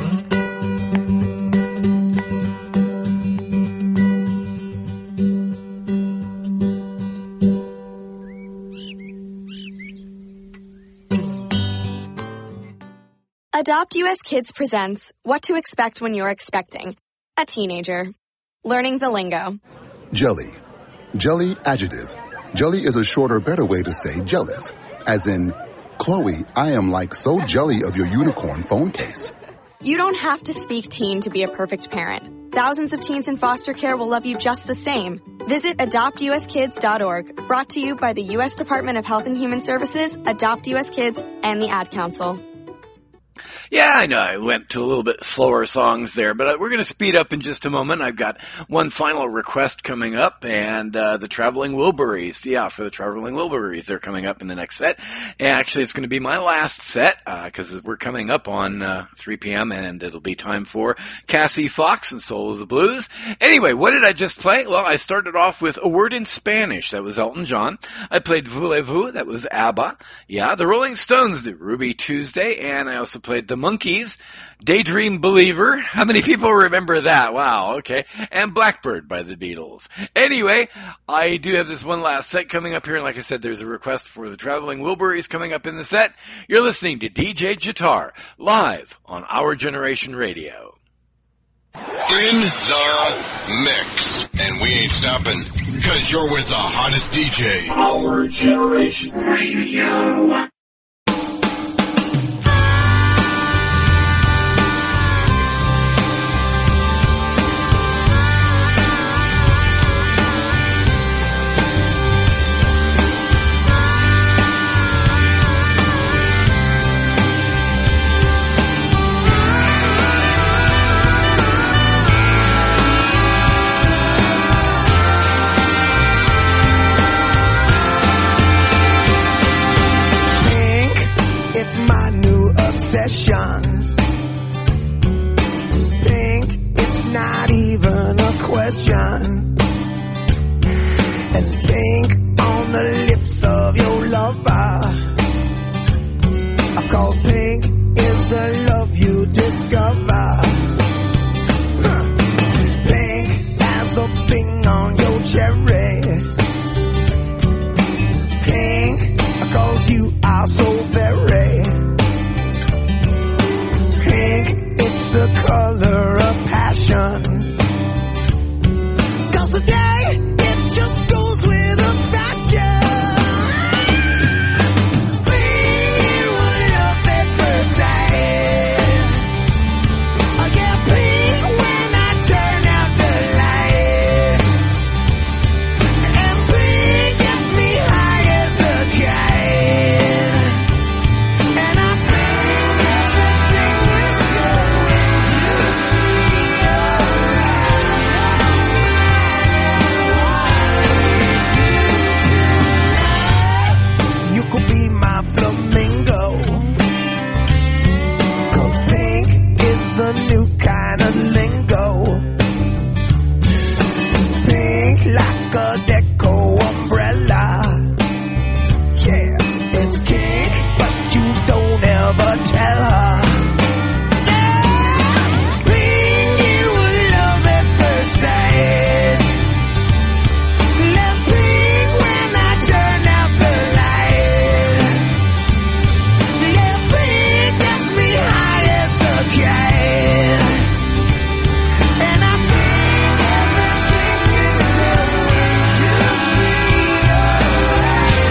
Adopt US Kids presents What to Expect When You're Expecting a Teenager. Learning the lingo. Jelly. Jelly adjective. Jelly is a shorter, better way to say jealous. As in, Chloe, I am like so jelly of your unicorn phone case. You don't have to speak teen to be a perfect parent. Thousands of teens in foster care will love you just the same. Visit adoptuskids.org, brought to you by the U.S. Department of Health and Human Services, Adopt US Kids, and the Ad Council. Yeah, I know I went to a little bit slower songs there, but we're going to speed up in just a moment. I've got one final request coming up, and the Traveling Wilburys. Yeah, for the Traveling Wilburys, they're coming up in the next set. And actually, it's going to be my last set, because we're coming up on 3 p.m., and it'll be time for Cassie Fox and Soul of the Blues. Anyway, what did I just play? Well, I started off with A Word in Spanish. That was Elton John. I played Voulez-Vous. That was ABBA. Yeah, the Rolling Stones did Ruby Tuesday, and I also played the Monkees, Daydream Believer. How many people remember that? Wow, okay. And Blackbird by the Beatles. Anyway, I do have this one last set coming up here, and like I said, there's a request for the Traveling Wilburys coming up in the set. You're listening to DJ Jahtar, live on Our Generation Radio. In the mix. And we ain't stopping, because you're with the hottest DJ. Our Generation Radio. Obsession. Pink, it's not even a question. And pink on the lips of your lover. Of course, pink is the love you discover. Pink as the thing on your cherry. 'cause you are so very pink. It's the color of passion. 'Cause today it just goes with the fashion. Pink was love at first sight. I get pink when I turn out the light. And pink gets me high as a kite. And I think everything is going to be alright. You could be my flamingo. 'Cause pink is the new kind of lingo. Pink like a deco umbrella. Yeah, it's kink, but you don't ever tell her. Yeah, pink, it was love at first sight. Love pink when I turn out the light. Yeah, pink gets me high as a kite. And I think everything is going to be alright.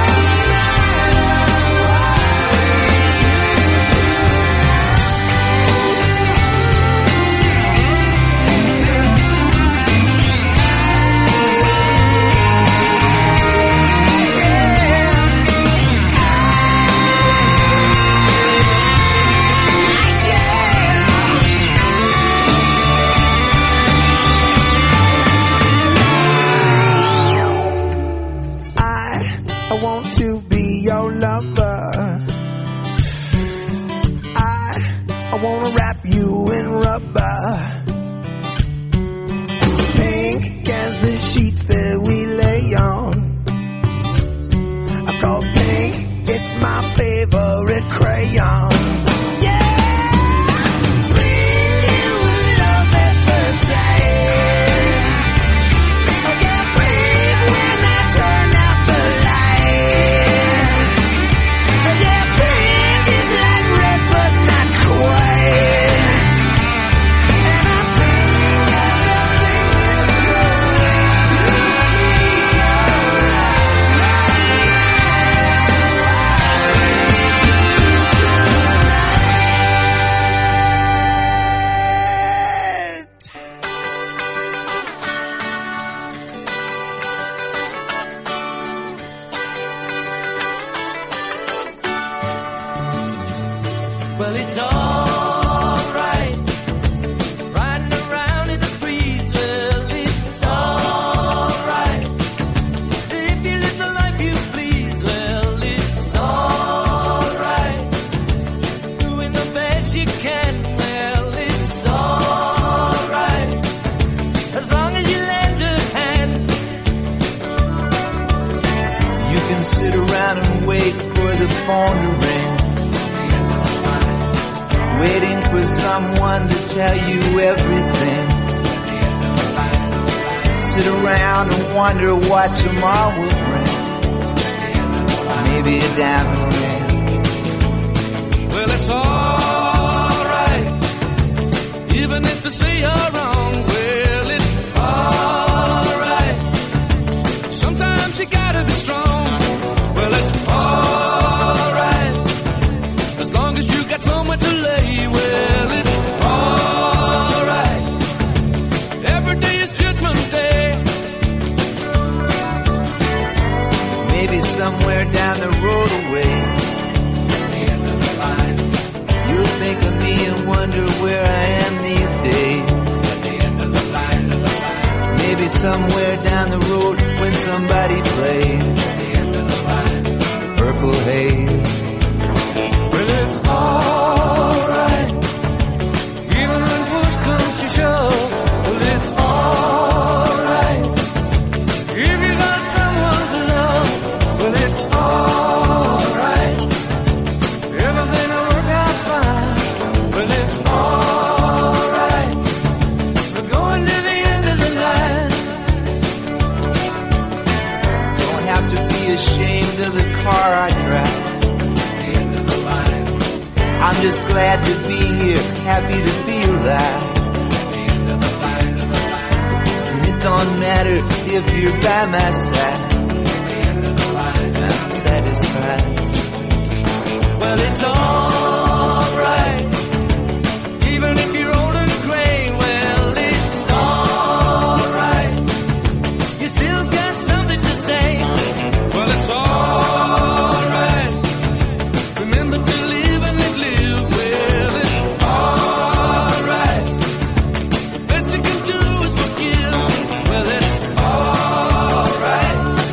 I want to be your lover. I wanna wrap you in rubber. It's pink as the sheets that we lay on. I call pink, it's my favorite crayon. Yeah, pink, it was love at first sight. Oh yeah, pink when I turn out the light. Oh yeah, pink is like red but not quite. And I think everything is going to be Well, it's alright, riding around in the breeze. Well, it's alright, if you live the life you please. Well, it's alright, doing the best you can. Well, it's alright, as long as you lend a hand. You can sit around and wait for the phone to ring, waiting for someone to tell you everything. Sit around and wonder what tomorrow will bring. Maybe a diamond ring. Well, it's alright, even if they say you're wrong. Well, it's alright, sometimes you gotta be strong. Well, it's alright, as long as you got somewhere to lay. Well, it's alright, every day is Judgment Day. Maybe somewhere down the road away, you'll think of me and wonder where I am these days. Maybe somewhere down the road when somebody plays Purple Haze. Well, it's alright, even when push comes to shove. Well, it's alright, if you got someone to love. Well, it's alright, everything will work out fine. Well, it's alright, we're going to the end of the line. Don't have be ashamed of the car I drive. I'm just glad to be here, happy to be alive. And it don't matter if you're by my side, I'm satisfied. Well, it's alright, even if you're old and gray. Well, it's alright, you still got something to say. Well, it's alright, remember to live and let live. Well, it's alright, best you can do is forgive. Well, it's alright,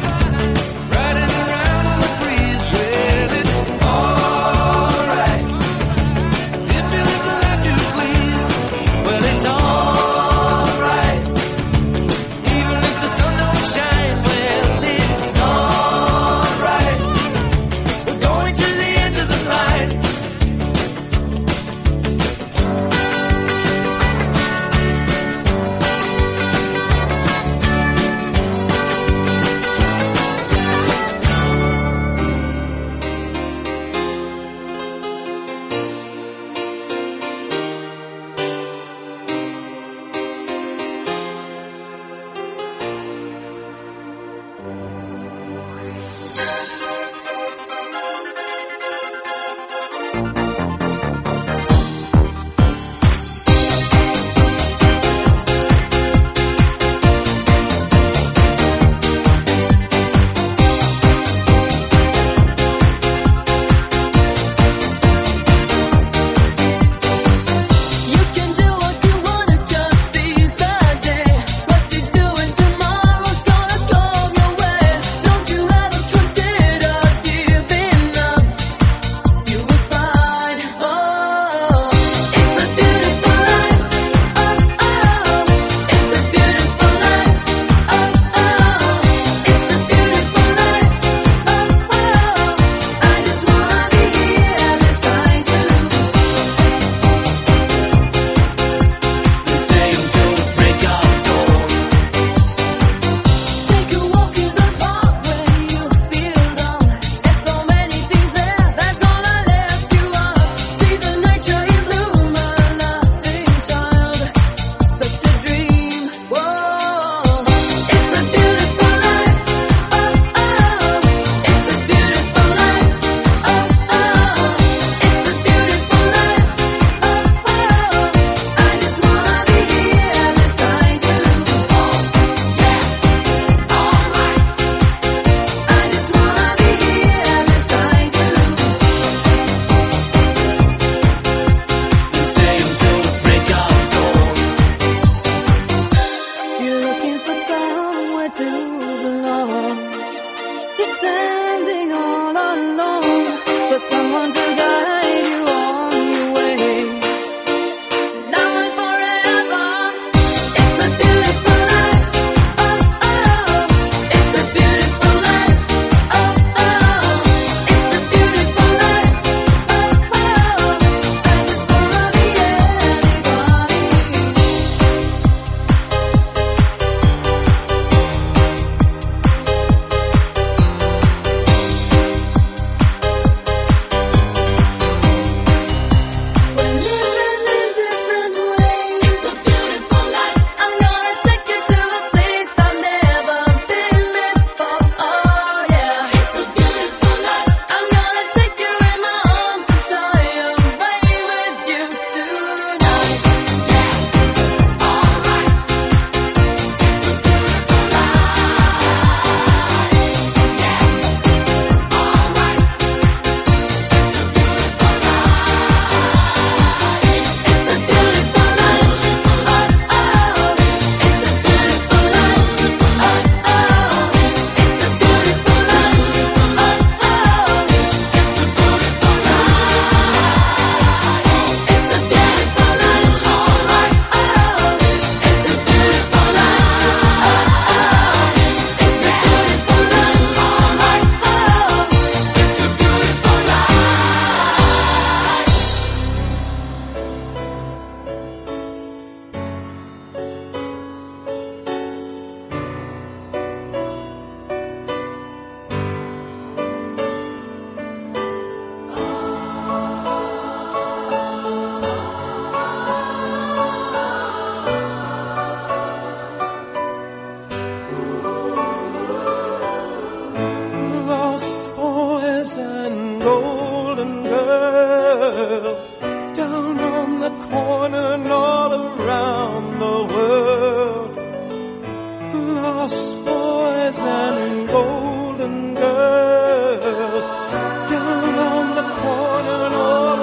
golden girls down on the corner and all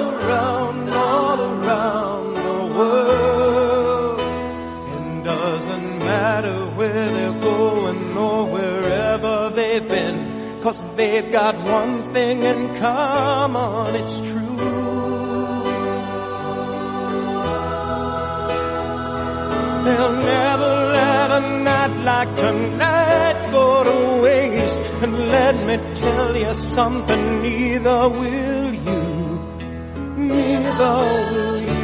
around the world. It doesn't matter where they're going or wherever they've been, 'cause they've got one thing in common, it's true. They'll never let a night like tonight go to waste. And let me tell you something, neither will you, neither will you.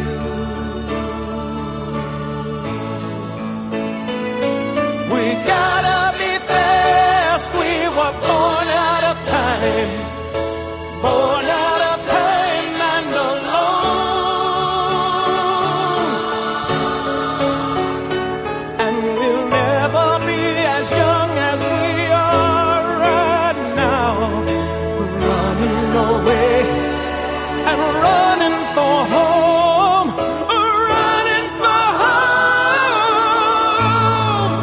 We gotta be fast, we were born out of time, born out of time and alone. And we'll never be as young as we are right now, running away and running for home, running for home.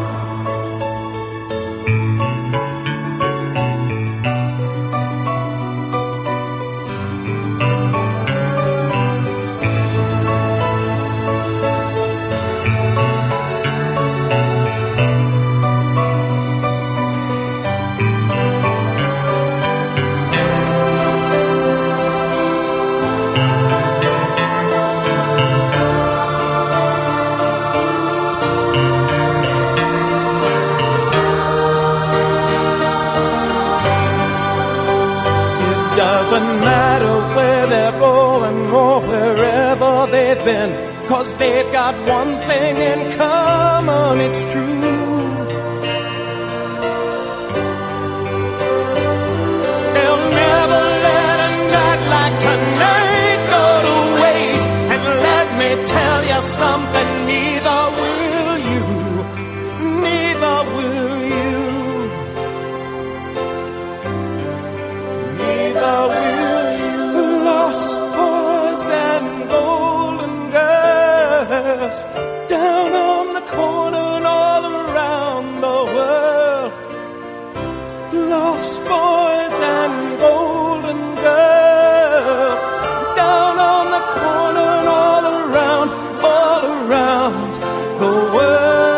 Doesn't matter where they're going or wherever they've been, 'cause they've got one thing in common, it's true. They'll never let a night like tonight go to waste. And let me tell you something, neither will you, neither will you. Neither will you. Lost boys and golden girls down on the corner and all around the world. Lost boys and golden girls down on the corner and all around the world.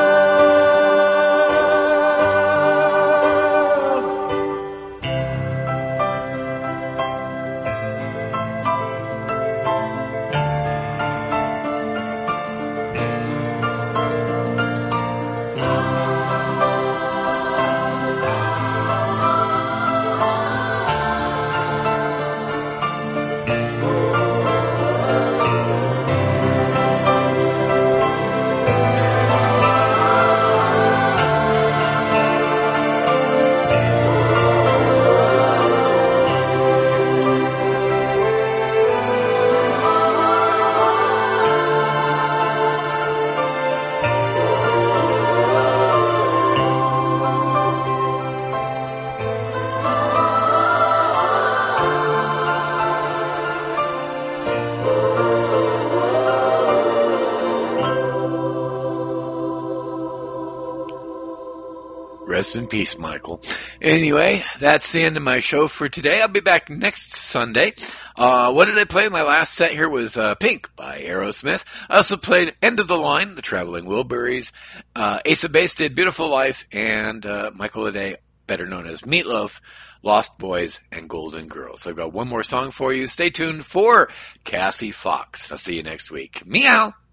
Rest in peace, Michael. Anyway, that's the end of my show for today. I'll be back next Sunday. What did I play? My last set here was Pink by Aerosmith. I also played End of the Line, the Traveling Wilburys. Ace of Base did Beautiful Life, and Michael Leday, better known as Meatloaf, Lost Boys and Golden Girls. I've got one more song for you. Stay tuned for Cassie Fox. I'll see you next week. Meow!